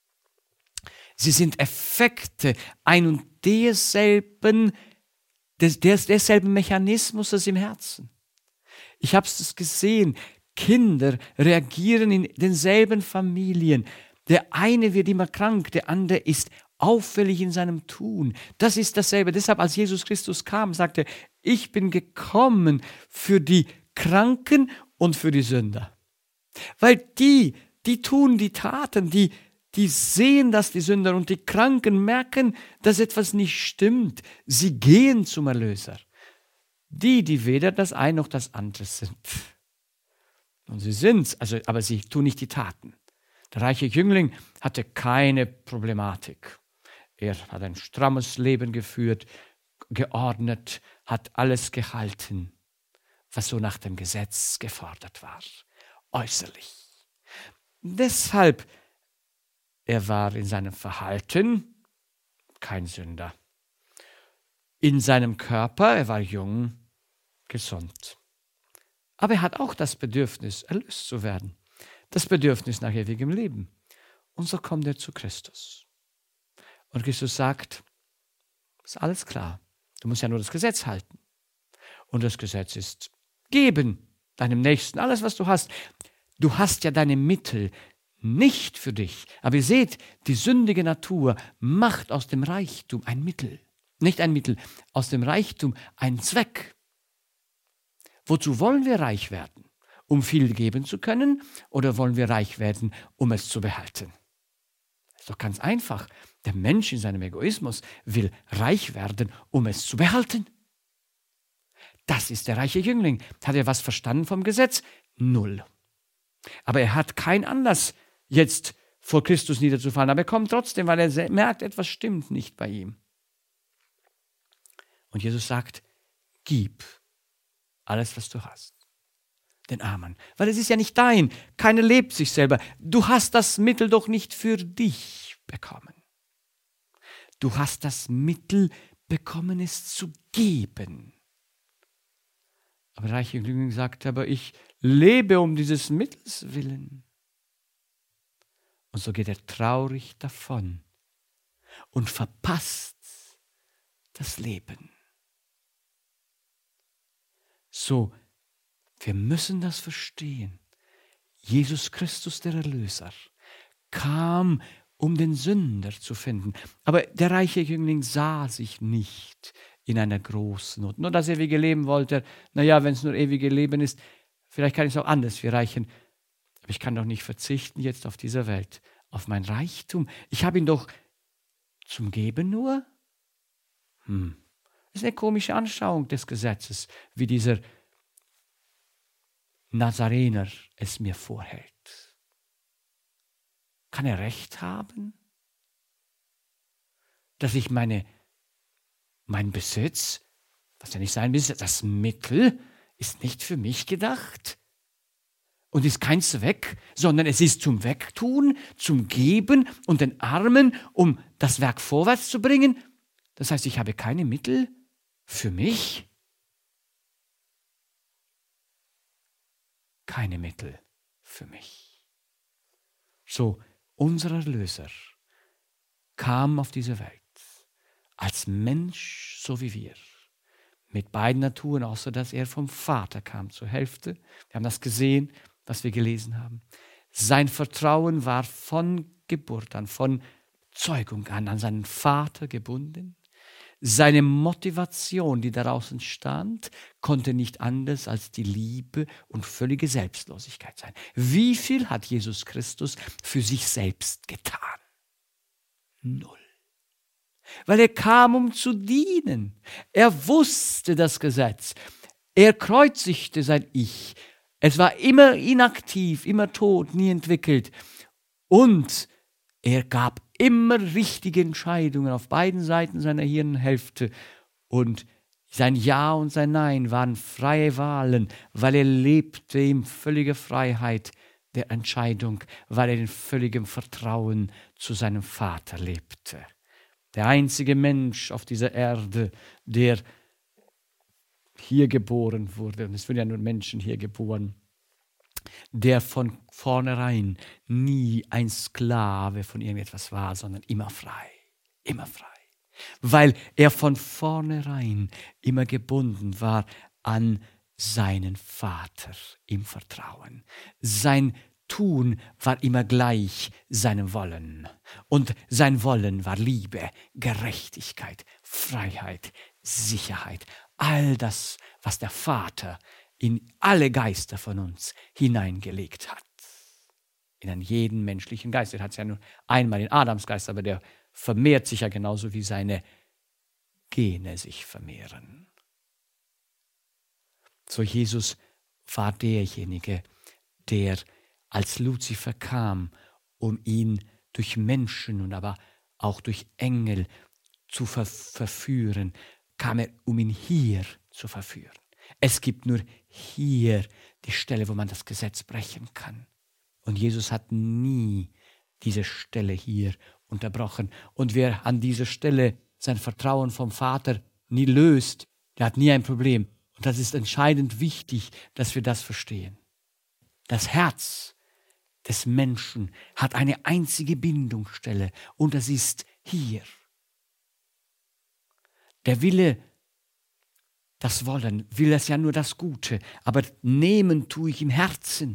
Sie sind Effekte ein und derselben, des, des, desselben Mechanismus im Herzen. Ich habe es gesehen, Kinder reagieren in denselben Familien. Der eine wird immer krank, der andere ist auffällig in seinem Tun. Das ist dasselbe. Deshalb, als Jesus Christus kam, sagte er, ich bin gekommen für die Kranken und für die Sünder. Weil die, die tun die Taten, die, die sehen, dass die Sünder und die Kranken merken, dass etwas nicht stimmt. Sie gehen zum Erlöser. Die, die weder das eine noch das andere sind. Und sie sind's, also, aber sie tun nicht die Taten. Der reiche Jüngling hatte keine Problematik. Er hat ein strammes Leben geführt, geordnet, hat alles gehalten, was so nach dem Gesetz gefordert war, äußerlich. Deshalb, er war in seinem Verhalten kein Sünder. In seinem Körper, er war jung, gesund. Aber er hat auch das Bedürfnis, erlöst zu werden. Das Bedürfnis nach ewigem Leben. Und so kommt er zu Christus. Und Christus sagt, ist alles klar. Du musst ja nur das Gesetz halten. Und das Gesetz ist geben deinem Nächsten alles, was du hast. Du hast ja deine Mittel nicht für dich. Aber ihr seht, die sündige Natur macht aus dem Reichtum ein Mittel. Nicht ein Mittel, aus dem Reichtum ein Zweck. Wozu wollen wir reich werden? Um viel geben zu können, oder wollen wir reich werden, um es zu behalten? Das ist doch ganz einfach. Der Mensch in seinem Egoismus will reich werden, um es zu behalten. Das ist der reiche Jüngling. Hat er was verstanden vom Gesetz? Null. Aber er hat keinen Anlass, jetzt vor Christus niederzufallen. Aber er kommt trotzdem, weil er merkt, etwas stimmt nicht bei ihm. Und Jesus sagt, gib alles, was du hast. Den Armen. Weil es ist ja nicht dein. Keiner lebt sich selber. Du hast das Mittel doch nicht für dich bekommen. Du hast das Mittel bekommen, es zu geben. Aber der reiche Jüngling sagt, aber ich lebe um dieses Mittels willen. Und so geht er traurig davon und verpasst das Leben. So, wir müssen das verstehen. Jesus Christus, der Erlöser, kam, um den Sünder zu finden. Aber der reiche Jüngling sah sich nicht in einer großen Not. Nur das ewige Leben wollte er. Naja, wenn es nur ewige Leben ist, vielleicht kann ich es auch anders für reichen. Aber ich kann doch nicht verzichten jetzt auf dieser Welt, auf mein Reichtum. Ich habe ihn doch zum Geben nur. Hm. Das ist eine komische Anschauung des Gesetzes, wie dieser Nazarener es mir vorhält. Kann er recht haben? Dass ich meine, mein Besitz, was ja nicht sein will, das Mittel ist nicht für mich gedacht. und ist kein Zweck, sondern es ist zum Wegtun, zum Geben und den Armen, um das Werk vorwärts zu bringen. Das heißt, ich habe keine Mittel für mich. Keine Mittel für mich. So, unser Erlöser kam auf diese Welt als Mensch, so wie wir, mit beiden Naturen, außer dass er vom Vater kam zur Hälfte. Wir haben das gesehen, was wir gelesen haben. Sein Vertrauen war von Geburt an, von Zeugung an, an seinen Vater gebunden. Seine Motivation, die daraus entstand, konnte nicht anders als die Liebe und völlige Selbstlosigkeit sein. Wie viel hat Jesus Christus für sich selbst getan? Null. Weil er kam, um zu dienen. Er wusste das Gesetz. Er kreuzigte sein Ich. Es war immer inaktiv, immer tot, nie entwickelt. Und er gab immer richtige Entscheidungen auf beiden Seiten seiner Hirnhälfte. Und sein Ja und sein Nein waren freie Wahlen, weil er lebte in völliger Freiheit der Entscheidung, weil er in völligem Vertrauen zu seinem Vater lebte. Der einzige Mensch auf dieser Erde, der hier geboren wurde, und es wurden ja nur Menschen hier geboren, der von vornherein nie ein Sklave von irgendetwas war, sondern immer frei, immer frei. Weil er von vornherein immer gebunden war an seinen Vater im Vertrauen. Sein Tun war immer gleich seinem Wollen. Und sein Wollen war Liebe, Gerechtigkeit, Freiheit, Sicherheit. All das, was der Vater in alle Geister von uns hineingelegt hat. In einen jeden menschlichen Geist. Er hat es ja nur einmal in Adams Geist, aber der vermehrt sich ja genauso wie seine Gene sich vermehren. So Jesus war derjenige, der als Luzifer kam, um ihn durch Menschen und aber auch durch Engel zu ver- verführen, kam er, um ihn hier zu verführen. Es gibt nur hier die Stelle, wo man das Gesetz brechen kann. Und Jesus hat nie diese Stelle hier unterbrochen. Und wer an dieser Stelle sein Vertrauen vom Vater nie löst, der hat nie ein Problem. Und das ist entscheidend wichtig, dass wir das verstehen. Das Herz des Menschen hat eine einzige Bindungsstelle und das ist hier. Der Wille, das Wollen, will es ja nur das Gute, aber nehmen tue ich im Herzen.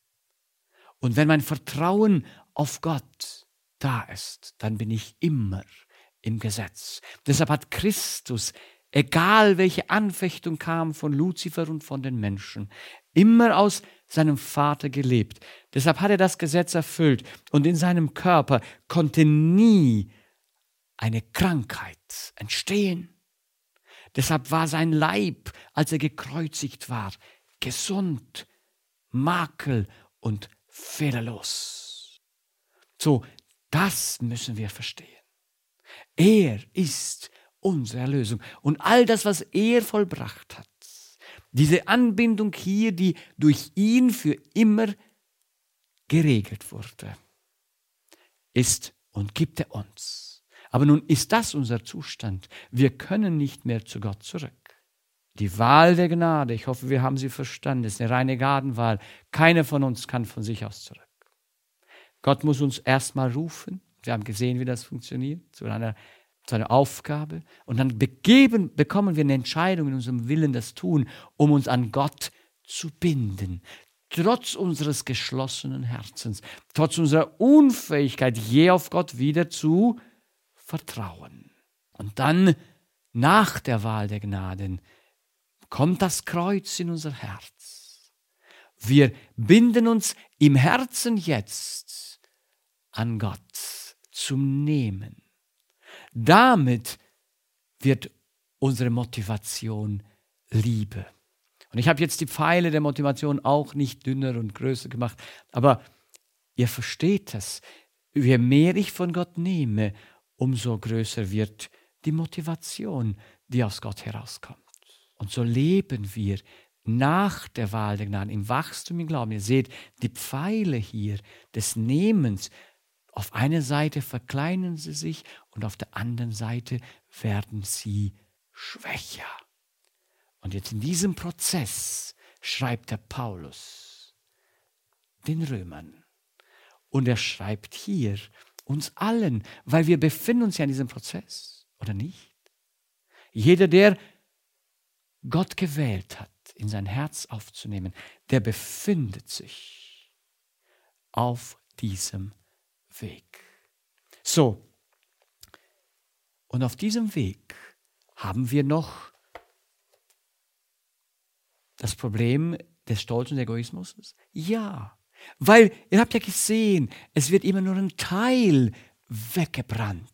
Und wenn mein Vertrauen auf Gott da ist, dann bin ich immer im Gesetz. Deshalb hat Christus, egal welche Anfechtung kam von Luzifer und von den Menschen, immer aus seinem Vater gelebt. Deshalb hat er das Gesetz erfüllt und in seinem Körper konnte nie eine Krankheit entstehen. Deshalb war sein Leib, als er gekreuzigt war, gesund, makel- und fehlerlos. So, das müssen wir verstehen. Er ist unsere Erlösung. Und all das, was er vollbracht hat, diese Anbindung hier, die durch ihn für immer geregelt wurde, ist und gibt er uns. Aber nun ist das unser Zustand. Wir können nicht mehr zu Gott zurück. Die Wahl der Gnade, ich hoffe, wir haben sie verstanden, ist eine reine Gnadenwahl. Keiner von uns kann von sich aus zurück. Gott muss uns erstmal rufen. Wir haben gesehen, wie das funktioniert, zu einer, zu einer Aufgabe. Und dann begeben, bekommen wir eine Entscheidung in unserem Willen, das tun, um uns an Gott zu binden. Trotz unseres geschlossenen Herzens, trotz unserer Unfähigkeit, je auf Gott wieder zu vertrauen. Und dann, nach der Wahl der Gnaden, kommt das Kreuz in unser Herz. Wir binden uns im Herzen jetzt an Gott zum Nehmen. Damit wird unsere Motivation Liebe. Und ich habe jetzt die Pfeile der Motivation auch nicht dünner und größer gemacht, aber ihr versteht es. Je mehr ich von Gott nehme, umso größer wird die Motivation, die aus Gott herauskommt. Und so leben wir nach der Wahl der Gnade, im Wachstum im Glauben. Ihr seht die Pfeile hier des Nehmens. Auf einer Seite verkleinern sie sich und auf der anderen Seite werden sie schwächer. Und jetzt in diesem Prozess schreibt der Paulus den Römern. Und er schreibt hier uns allen, weil wir befinden uns ja in diesem Prozess, oder nicht? Jeder, der Gott gewählt hat, in sein Herz aufzunehmen, der befindet sich auf diesem Weg. So, und auf diesem Weg haben wir noch das Problem des Stolz und Egoismus? Ja, weil ihr habt ja gesehen, es wird immer nur ein Teil weggebrannt.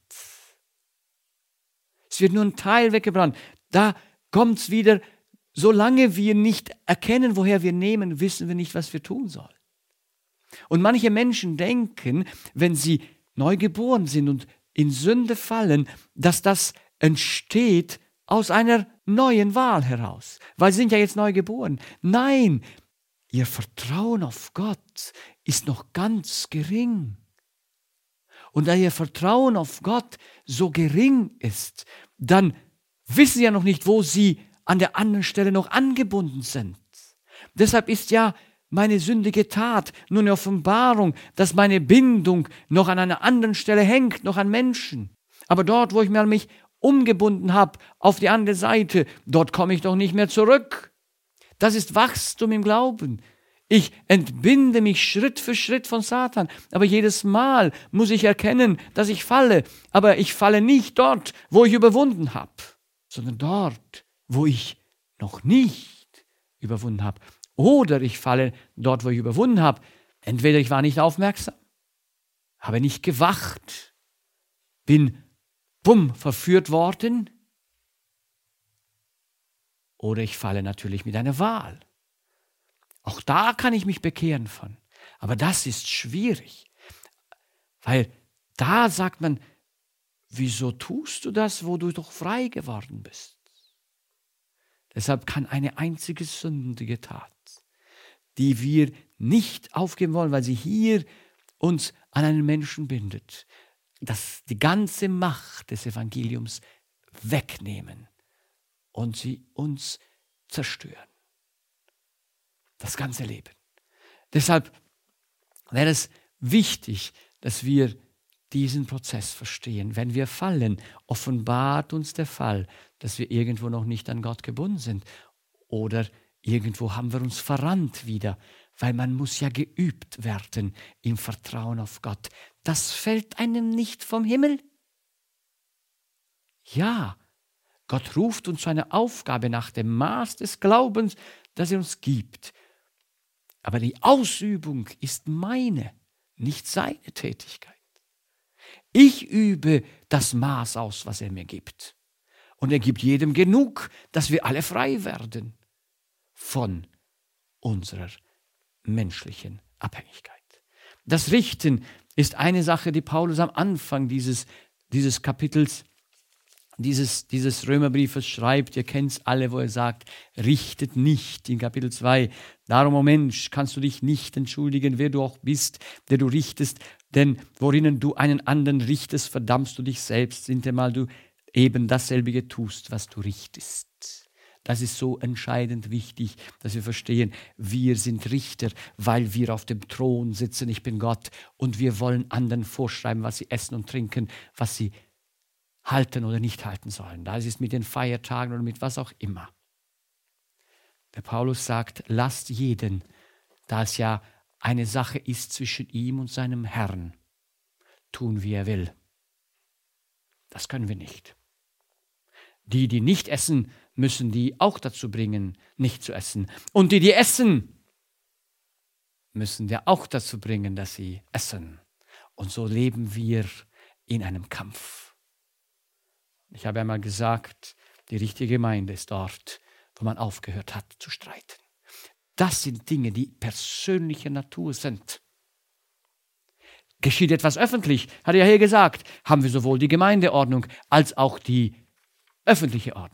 Es wird nur ein Teil weggebrannt. Da kommt es wieder, solange wir nicht erkennen, woher wir nehmen, wissen wir nicht, was wir tun sollen. Und manche Menschen denken, wenn sie neu geboren sind und in Sünde fallen, dass das entsteht aus einer neuen Wahl heraus. Weil sie sind ja jetzt neu geboren. Nein, ihr Vertrauen auf Gott ist noch ganz gering. Und da ihr Vertrauen auf Gott so gering ist, dann wissen sie ja noch nicht, wo sie an der anderen Stelle noch angebunden sind. Deshalb ist ja meine sündige Tat nur eine Offenbarung, dass meine Bindung noch an einer anderen Stelle hängt, noch an Menschen. Aber dort, wo ich mir mich umgebunden habe, auf die andere Seite, dort komme ich doch nicht mehr zurück. Das ist Wachstum im Glauben. Ich entbinde mich Schritt für Schritt von Satan. Aber jedes Mal muss ich erkennen, dass ich falle. Aber ich falle nicht dort, wo ich überwunden habe, sondern dort, wo ich noch nicht überwunden habe. Oder ich falle dort, wo ich überwunden habe. Entweder ich war nicht aufmerksam, habe nicht gewacht, bin bumm verführt worden, oder ich falle natürlich mit einer Wahl. Auch da kann ich mich bekehren von. Aber das ist schwierig, weil da sagt man, wieso tust du das, wo du doch frei geworden bist? Deshalb kann eine einzige sündige Tat, die wir nicht aufgeben wollen, weil sie hier uns an einen Menschen bindet, das die ganze Macht des Evangeliums wegnehmen und sie uns zerstören. Das ganze Leben. Deshalb wäre es wichtig, dass wir diesen Prozess verstehen. Wenn wir fallen, offenbart uns der Fall, dass wir irgendwo noch nicht an Gott gebunden sind. Oder irgendwo haben wir uns verrannt wieder, weil man muss ja geübt werden im Vertrauen auf Gott. Das fällt einem nicht vom Himmel. Ja, Gott ruft uns zu einer Aufgabe nach dem Maß des Glaubens, das er uns gibt. Aber die Ausübung ist meine, nicht seine Tätigkeit. Ich übe das Maß aus, was er mir gibt. Und er gibt jedem genug, dass wir alle frei werden von unserer menschlichen Abhängigkeit. Das Richten ist eine Sache, die Paulus am Anfang dieses, dieses Kapitels, dieses, dieses Römerbriefes schreibt. Ihr kennt es alle, wo er sagt, richtet nicht in Kapitel zwei. Darum, o Mensch, kannst du dich nicht entschuldigen, wer du auch bist, der du richtest, denn worinnen du einen anderen richtest, verdammst du dich selbst, sintemal du eben dasselbige tust, was du richtest. Das ist so entscheidend wichtig, dass wir verstehen, wir sind Richter, weil wir auf dem Thron sitzen, ich bin Gott, und wir wollen anderen vorschreiben, was sie essen und trinken, was sie halten oder nicht halten sollen. Das ist mit den Feiertagen oder mit was auch immer. Der Paulus sagt, lasst jeden, da es ja eine Sache ist zwischen ihm und seinem Herrn, tun, wie er will. Das können wir nicht. Die, die nicht essen, müssen die auch dazu bringen, nicht zu essen. Und die, die essen, müssen die auch dazu bringen, dass sie essen. Und so leben wir in einem Kampf. Ich habe einmal gesagt, die richtige Gemeinde ist dort, wo man aufgehört hat zu streiten. Das sind Dinge, die persönlicher Natur sind. Geschieht etwas öffentlich, hat er ja hier gesagt, haben wir sowohl die Gemeindeordnung als auch die öffentliche Ordnung.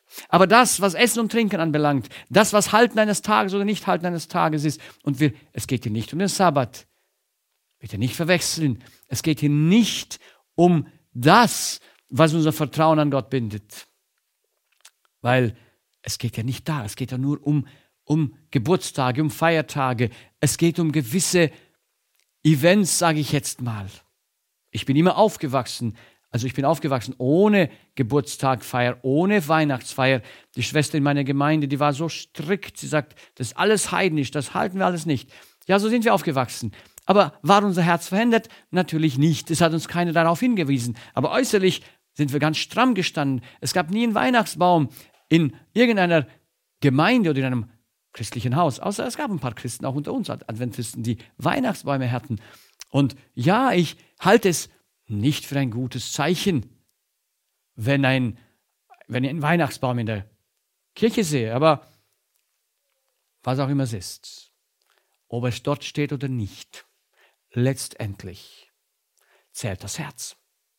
Aber das, was Essen und Trinken anbelangt, das, was Halten eines Tages oder Nicht-Halten eines Tages ist, und wir, es geht hier nicht um den Sabbat, bitte nicht verwechseln, es geht hier nicht um das, was unser Vertrauen an Gott bindet. Weil es geht ja nicht da, es geht ja nur um, um Geburtstage, um Feiertage, es geht um gewisse Events, sage ich jetzt mal. Ich bin immer aufgewachsen, also ich bin aufgewachsen ohne Geburtstagfeier, ohne Weihnachtsfeier. Die Schwester in meiner Gemeinde, die war so strikt, sie sagt, das ist alles heidnisch, das halten wir alles nicht. Ja, so sind wir aufgewachsen. Aber war unser Herz verändert? Natürlich nicht. Es hat uns keiner darauf hingewiesen. Aber äußerlich sind wir ganz stramm gestanden. Es gab nie einen Weihnachtsbaum in irgendeiner Gemeinde oder in einem christlichen Haus. Außer es gab ein paar Christen auch unter uns, Adventisten, die Weihnachtsbäume hatten. Und ja, ich halte es nicht für ein gutes Zeichen, wenn, ein, wenn ich einen Weihnachtsbaum in der Kirche sehe. Aber was auch immer es ist, ob es dort steht oder nicht, letztendlich zählt das Herz.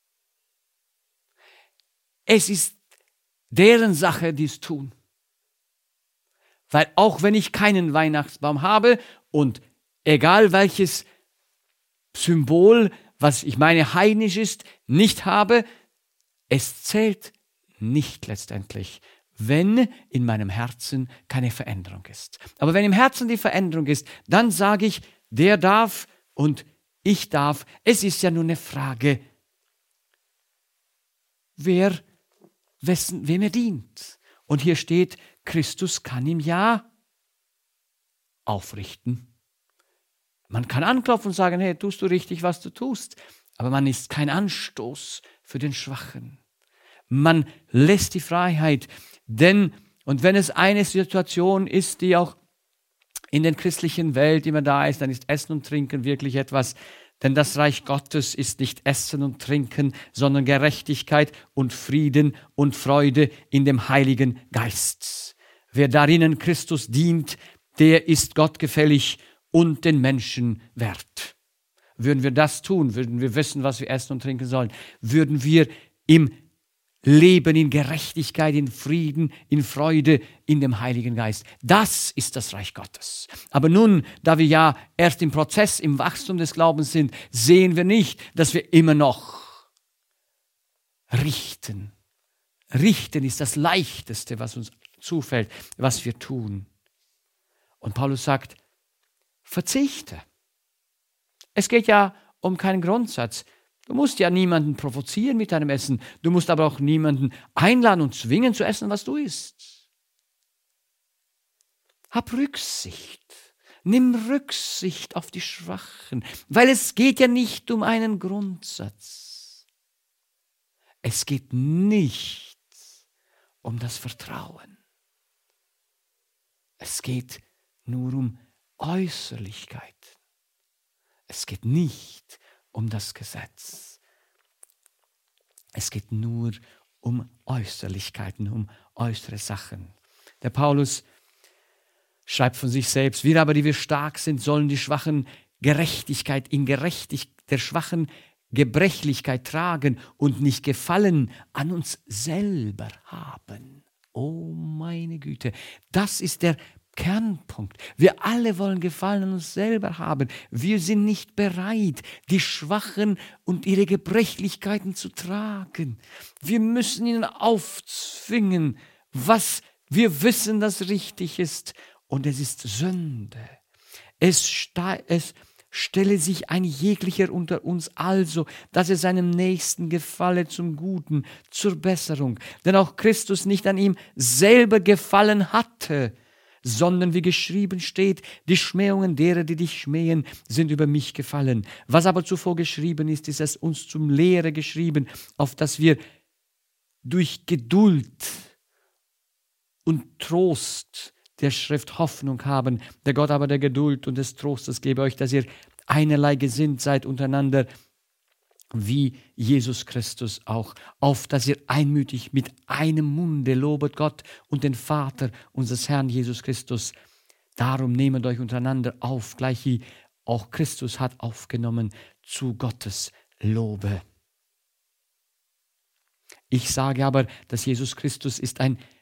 Es ist deren Sache, die es tun. Weil auch wenn ich keinen Weihnachtsbaum habe und egal welches Symbol, was ich meine heidnisch ist, nicht habe, es zählt nicht letztendlich, wenn in meinem Herzen keine Veränderung ist. Aber wenn im Herzen die Veränderung ist, dann sage ich, der darf und ich darf. Es ist ja nur eine Frage, wer, wessen, wem er dient. Und hier steht, Christus kann ihm ja aufrichten. Man kann anklopfen und sagen, hey, tust du richtig, was du tust. Aber man ist kein Anstoß für den Schwachen. Man lässt die Freiheit. Denn, und wenn es eine Situation ist, die auch in der christlichen Welt immer da ist, dann ist Essen und Trinken wirklich etwas. Denn das Reich Gottes ist nicht Essen und Trinken, sondern Gerechtigkeit und Frieden und Freude in dem Heiligen Geist. Wer darinnen Christus dient, der ist Gott gefällig und den Menschen wert. Würden wir das tun, würden wir wissen, was wir essen und trinken sollen, würden wir im Leben in Gerechtigkeit, in Frieden, in Freude, in dem Heiligen Geist. Das ist das Reich Gottes. Aber nun, da wir ja erst im Prozess, im Wachstum des Glaubens sind, sehen wir nicht, dass wir immer noch richten. Richten ist das Leichteste, was uns zufällt, was wir tun. Und Paulus sagt, verzichte. Es geht ja um keinen Grundsatz. Du musst ja niemanden provozieren mit deinem Essen. Du musst aber auch niemanden einladen und zwingen zu essen, was du isst. Hab Rücksicht. Nimm Rücksicht auf die Schwachen, weil es geht ja nicht um einen Grundsatz. Es geht nicht um das Vertrauen. Es geht nur um Äußerlichkeit. Es geht nicht um das Gesetz. Es geht nur um Äußerlichkeiten, um äußere Sachen. Der Paulus schreibt von sich selbst, wir aber, die wir stark sind, sollen die schwachen Gerechtigkeit in Gerechtigkeit, der schwachen Gebrechlichkeit tragen und nicht Gefallen an uns selber haben. Oh meine Güte, das ist der Kernpunkt. Wir alle wollen Gefallen an uns selber haben. Wir sind nicht bereit, die Schwachen und ihre Gebrechlichkeiten zu tragen. Wir müssen ihnen aufzwingen, was wir wissen, das richtig ist. Und es ist Sünde. Es, sta- es stelle sich ein jeglicher unter uns also, dass er seinem Nächsten gefalle zum Guten, zur Besserung. Denn auch Christus nicht an ihm selber gefallen hatte, sondern wie geschrieben steht, die Schmähungen derer, die dich schmähen, sind über mich gefallen. Was aber zuvor geschrieben ist, ist es uns zum Lehre geschrieben, auf dass wir durch Geduld und Trost der Schrift Hoffnung haben. Der Gott aber der Geduld und des Trostes gebe euch, dass ihr einerlei gesinnt seid untereinander, wie Jesus Christus auch, auf dass ihr einmütig mit einem Munde lobet Gott und den Vater unseres Herrn Jesus Christus. Darum nehmet euch untereinander auf, gleich wie auch Christus hat aufgenommen, zu Gottes Lobe. Ich sage aber, dass Jesus Christus ist ein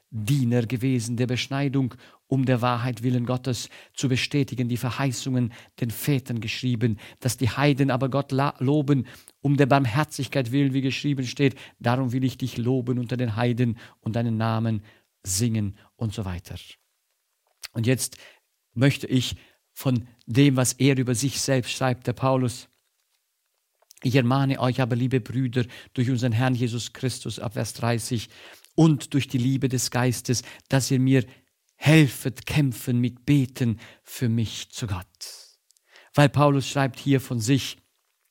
Diener gewesen der Beschneidung, um der Wahrheit willen Gottes zu bestätigen, die Verheißungen den Vätern geschrieben, dass die Heiden aber Gott loben, um der Barmherzigkeit willen, wie geschrieben steht, darum will ich dich loben unter den Heiden und deinen Namen singen und so weiter. Und jetzt möchte ich von dem, was er über sich selbst schreibt, der Paulus, ich ermahne euch aber, liebe Brüder, durch unseren Herrn Jesus Christus, ab Vers dreißig, und durch die Liebe des Geistes, dass ihr mir helfet kämpfen mit Beten für mich zu Gott. Weil Paulus schreibt hier von sich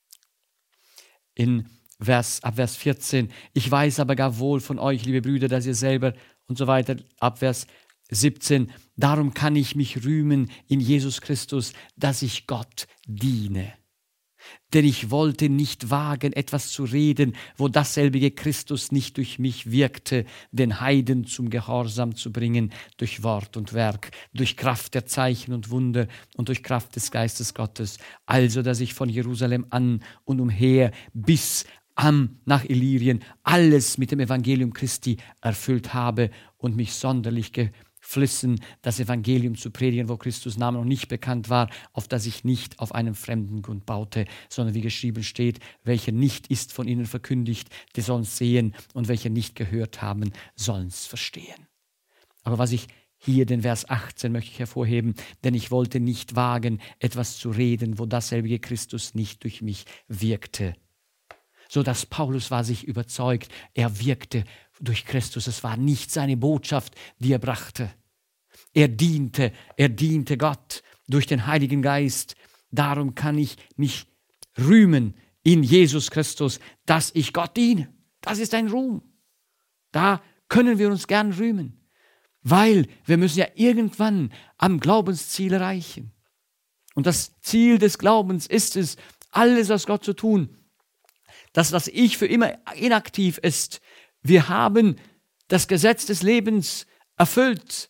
in Vers, ab Vers vierzehn, ich weiß aber gar wohl von euch, liebe Brüder, dass ihr selber und so weiter, ab Vers siebzehn, darum kann ich mich rühmen in Jesus Christus, dass ich Gott diene. Denn ich wollte nicht wagen, etwas zu reden, wo dasselbige Christus nicht durch mich wirkte, den Heiden zum Gehorsam zu bringen, durch Wort und Werk, durch Kraft der Zeichen und Wunder und durch Kraft des Geistes Gottes. Also, dass ich von Jerusalem an und umher bis am nach Illyrien alles mit dem Evangelium Christi erfüllt habe und mich sonderlich geflissen, das Evangelium zu predigen, wo Christus Name noch nicht bekannt war, auf das ich nicht auf einem fremden Grund baute, sondern wie geschrieben steht, welcher nicht ist von ihnen verkündigt, die sollen es sehen, und welche nicht gehört haben, sollen es verstehen. Aber was ich hier, den Vers achtzehn, möchte ich hervorheben, denn ich wollte nicht wagen, etwas zu reden, wo dasselbige Christus nicht durch mich wirkte. So dass Paulus war sich überzeugt, er wirkte durch Christus. Es war nicht seine Botschaft, die er brachte. Er diente, er diente Gott durch den Heiligen Geist. Darum kann ich mich rühmen in Jesus Christus, dass ich Gott diene. Das ist ein Ruhm. Da können wir uns gern rühmen, weil wir müssen ja irgendwann am Glaubensziel erreichen. Und das Ziel des Glaubens ist es, alles aus Gott zu tun, dass das Ich für immer inaktiv ist. Wir haben das Gesetz des Lebens erfüllt.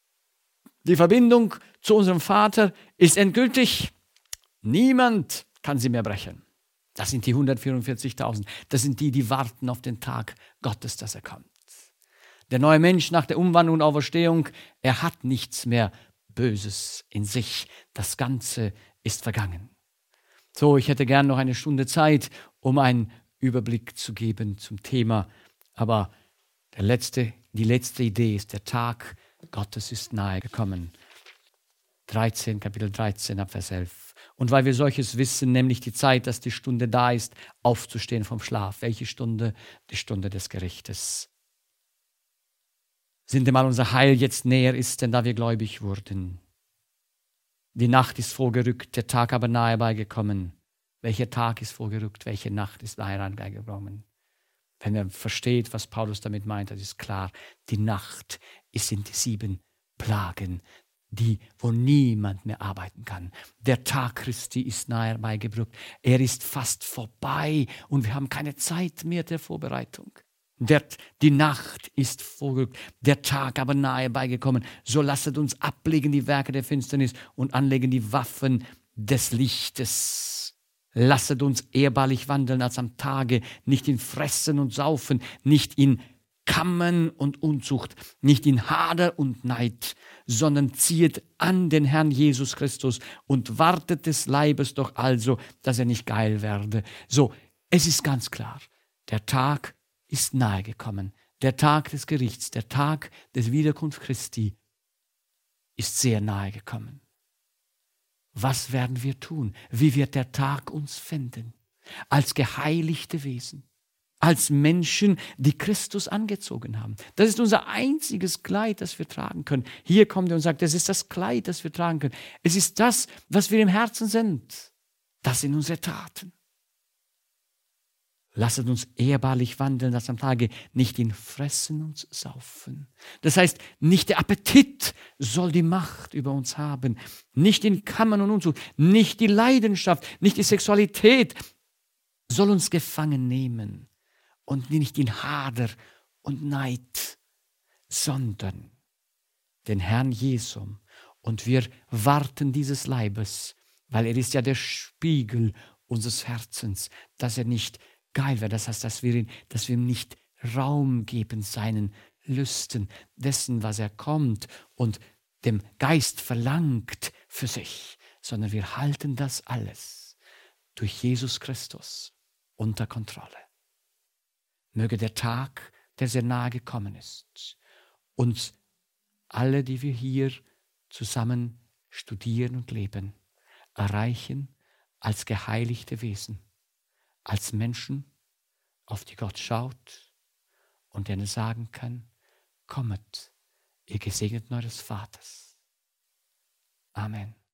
Die Verbindung zu unserem Vater ist endgültig. Niemand kann sie mehr brechen. Das sind die hundertvierundvierzigtausend. Das sind die, die warten auf den Tag Gottes, dass er kommt. Der neue Mensch nach der Umwandlung und Auferstehung, er hat nichts mehr Böses in sich. Das Ganze ist vergangen. So, ich hätte gern noch eine Stunde Zeit, um einen Überblick zu geben zum Thema. Aber der letzte, die letzte Idee ist, der Tag Gottes ist nahe gekommen. dreizehn, Kapitel dreizehn, ab Vers elf. Und weil wir solches wissen, nämlich die Zeit, dass die Stunde da ist, aufzustehen vom Schlaf. Welche Stunde? Die Stunde des Gerichtes. Sind einmal unser Heil jetzt näher ist, denn da wir gläubig wurden. Die Nacht ist vorgerückt, der Tag aber nahe beigekommen. Welcher Tag ist vorgerückt, welche Nacht ist nahe beigekommen? Wenn er versteht, was Paulus damit meint, das ist klar. Die Nacht ist in die sieben Plagen, die, wo niemand mehr arbeiten kann. Der Tag Christi ist nahe beigebrückt. Er ist fast vorbei und wir haben keine Zeit mehr der Vorbereitung. Der, die Nacht ist vorgerückt, der Tag aber nahe beigekommen. So lasset uns ablegen die Werke der Finsternis und anlegen die Waffen des Lichtes. Lasset uns ehrbarlich wandeln als am Tage, nicht in Fressen und Saufen, nicht in Kammern und Unzucht, nicht in Hader und Neid, sondern ziehet an den Herrn Jesus Christus und wartet des Leibes doch also, dass er nicht geil werde. So, es ist ganz klar, der Tag ist nahe gekommen. Der Tag des Gerichts, der Tag des Wiederkunft Christi ist sehr nahe gekommen. Was werden wir tun? Wie wird der Tag uns finden? Als geheiligte Wesen, als Menschen, die Christus angezogen haben. Das ist unser einziges Kleid, das wir tragen können. Hier kommt er und sagt, das ist das Kleid, das wir tragen können. Es ist das, was wir im Herzen sind. Das sind unsere Taten. Lasset uns ehrbarlich wandeln, das am Tage nicht in Fressen und Saufen. Das heißt, nicht der Appetit soll die Macht über uns haben, nicht in Kammern und Unzucht, nicht die Leidenschaft, nicht die Sexualität soll uns gefangen nehmen und nicht in Hader und Neid, sondern den Herrn Jesum. Und wir warten dieses Leibes, weil er ist ja der Spiegel unseres Herzens, dass er nicht geil wäre. Das heißt, dass wir, ihn, dass wir ihm nicht Raum geben, seinen Lüsten dessen, was er kommt und dem Geist verlangt für sich, sondern wir halten das alles durch Jesus Christus unter Kontrolle. Möge der Tag, der sehr nahe gekommen ist, uns alle, die wir hier zusammen studieren und leben, erreichen als geheiligte Wesen, als Menschen, auf die Gott schaut und denen sagen kann, kommet, ihr Gesegneten eures Vaters. Amen.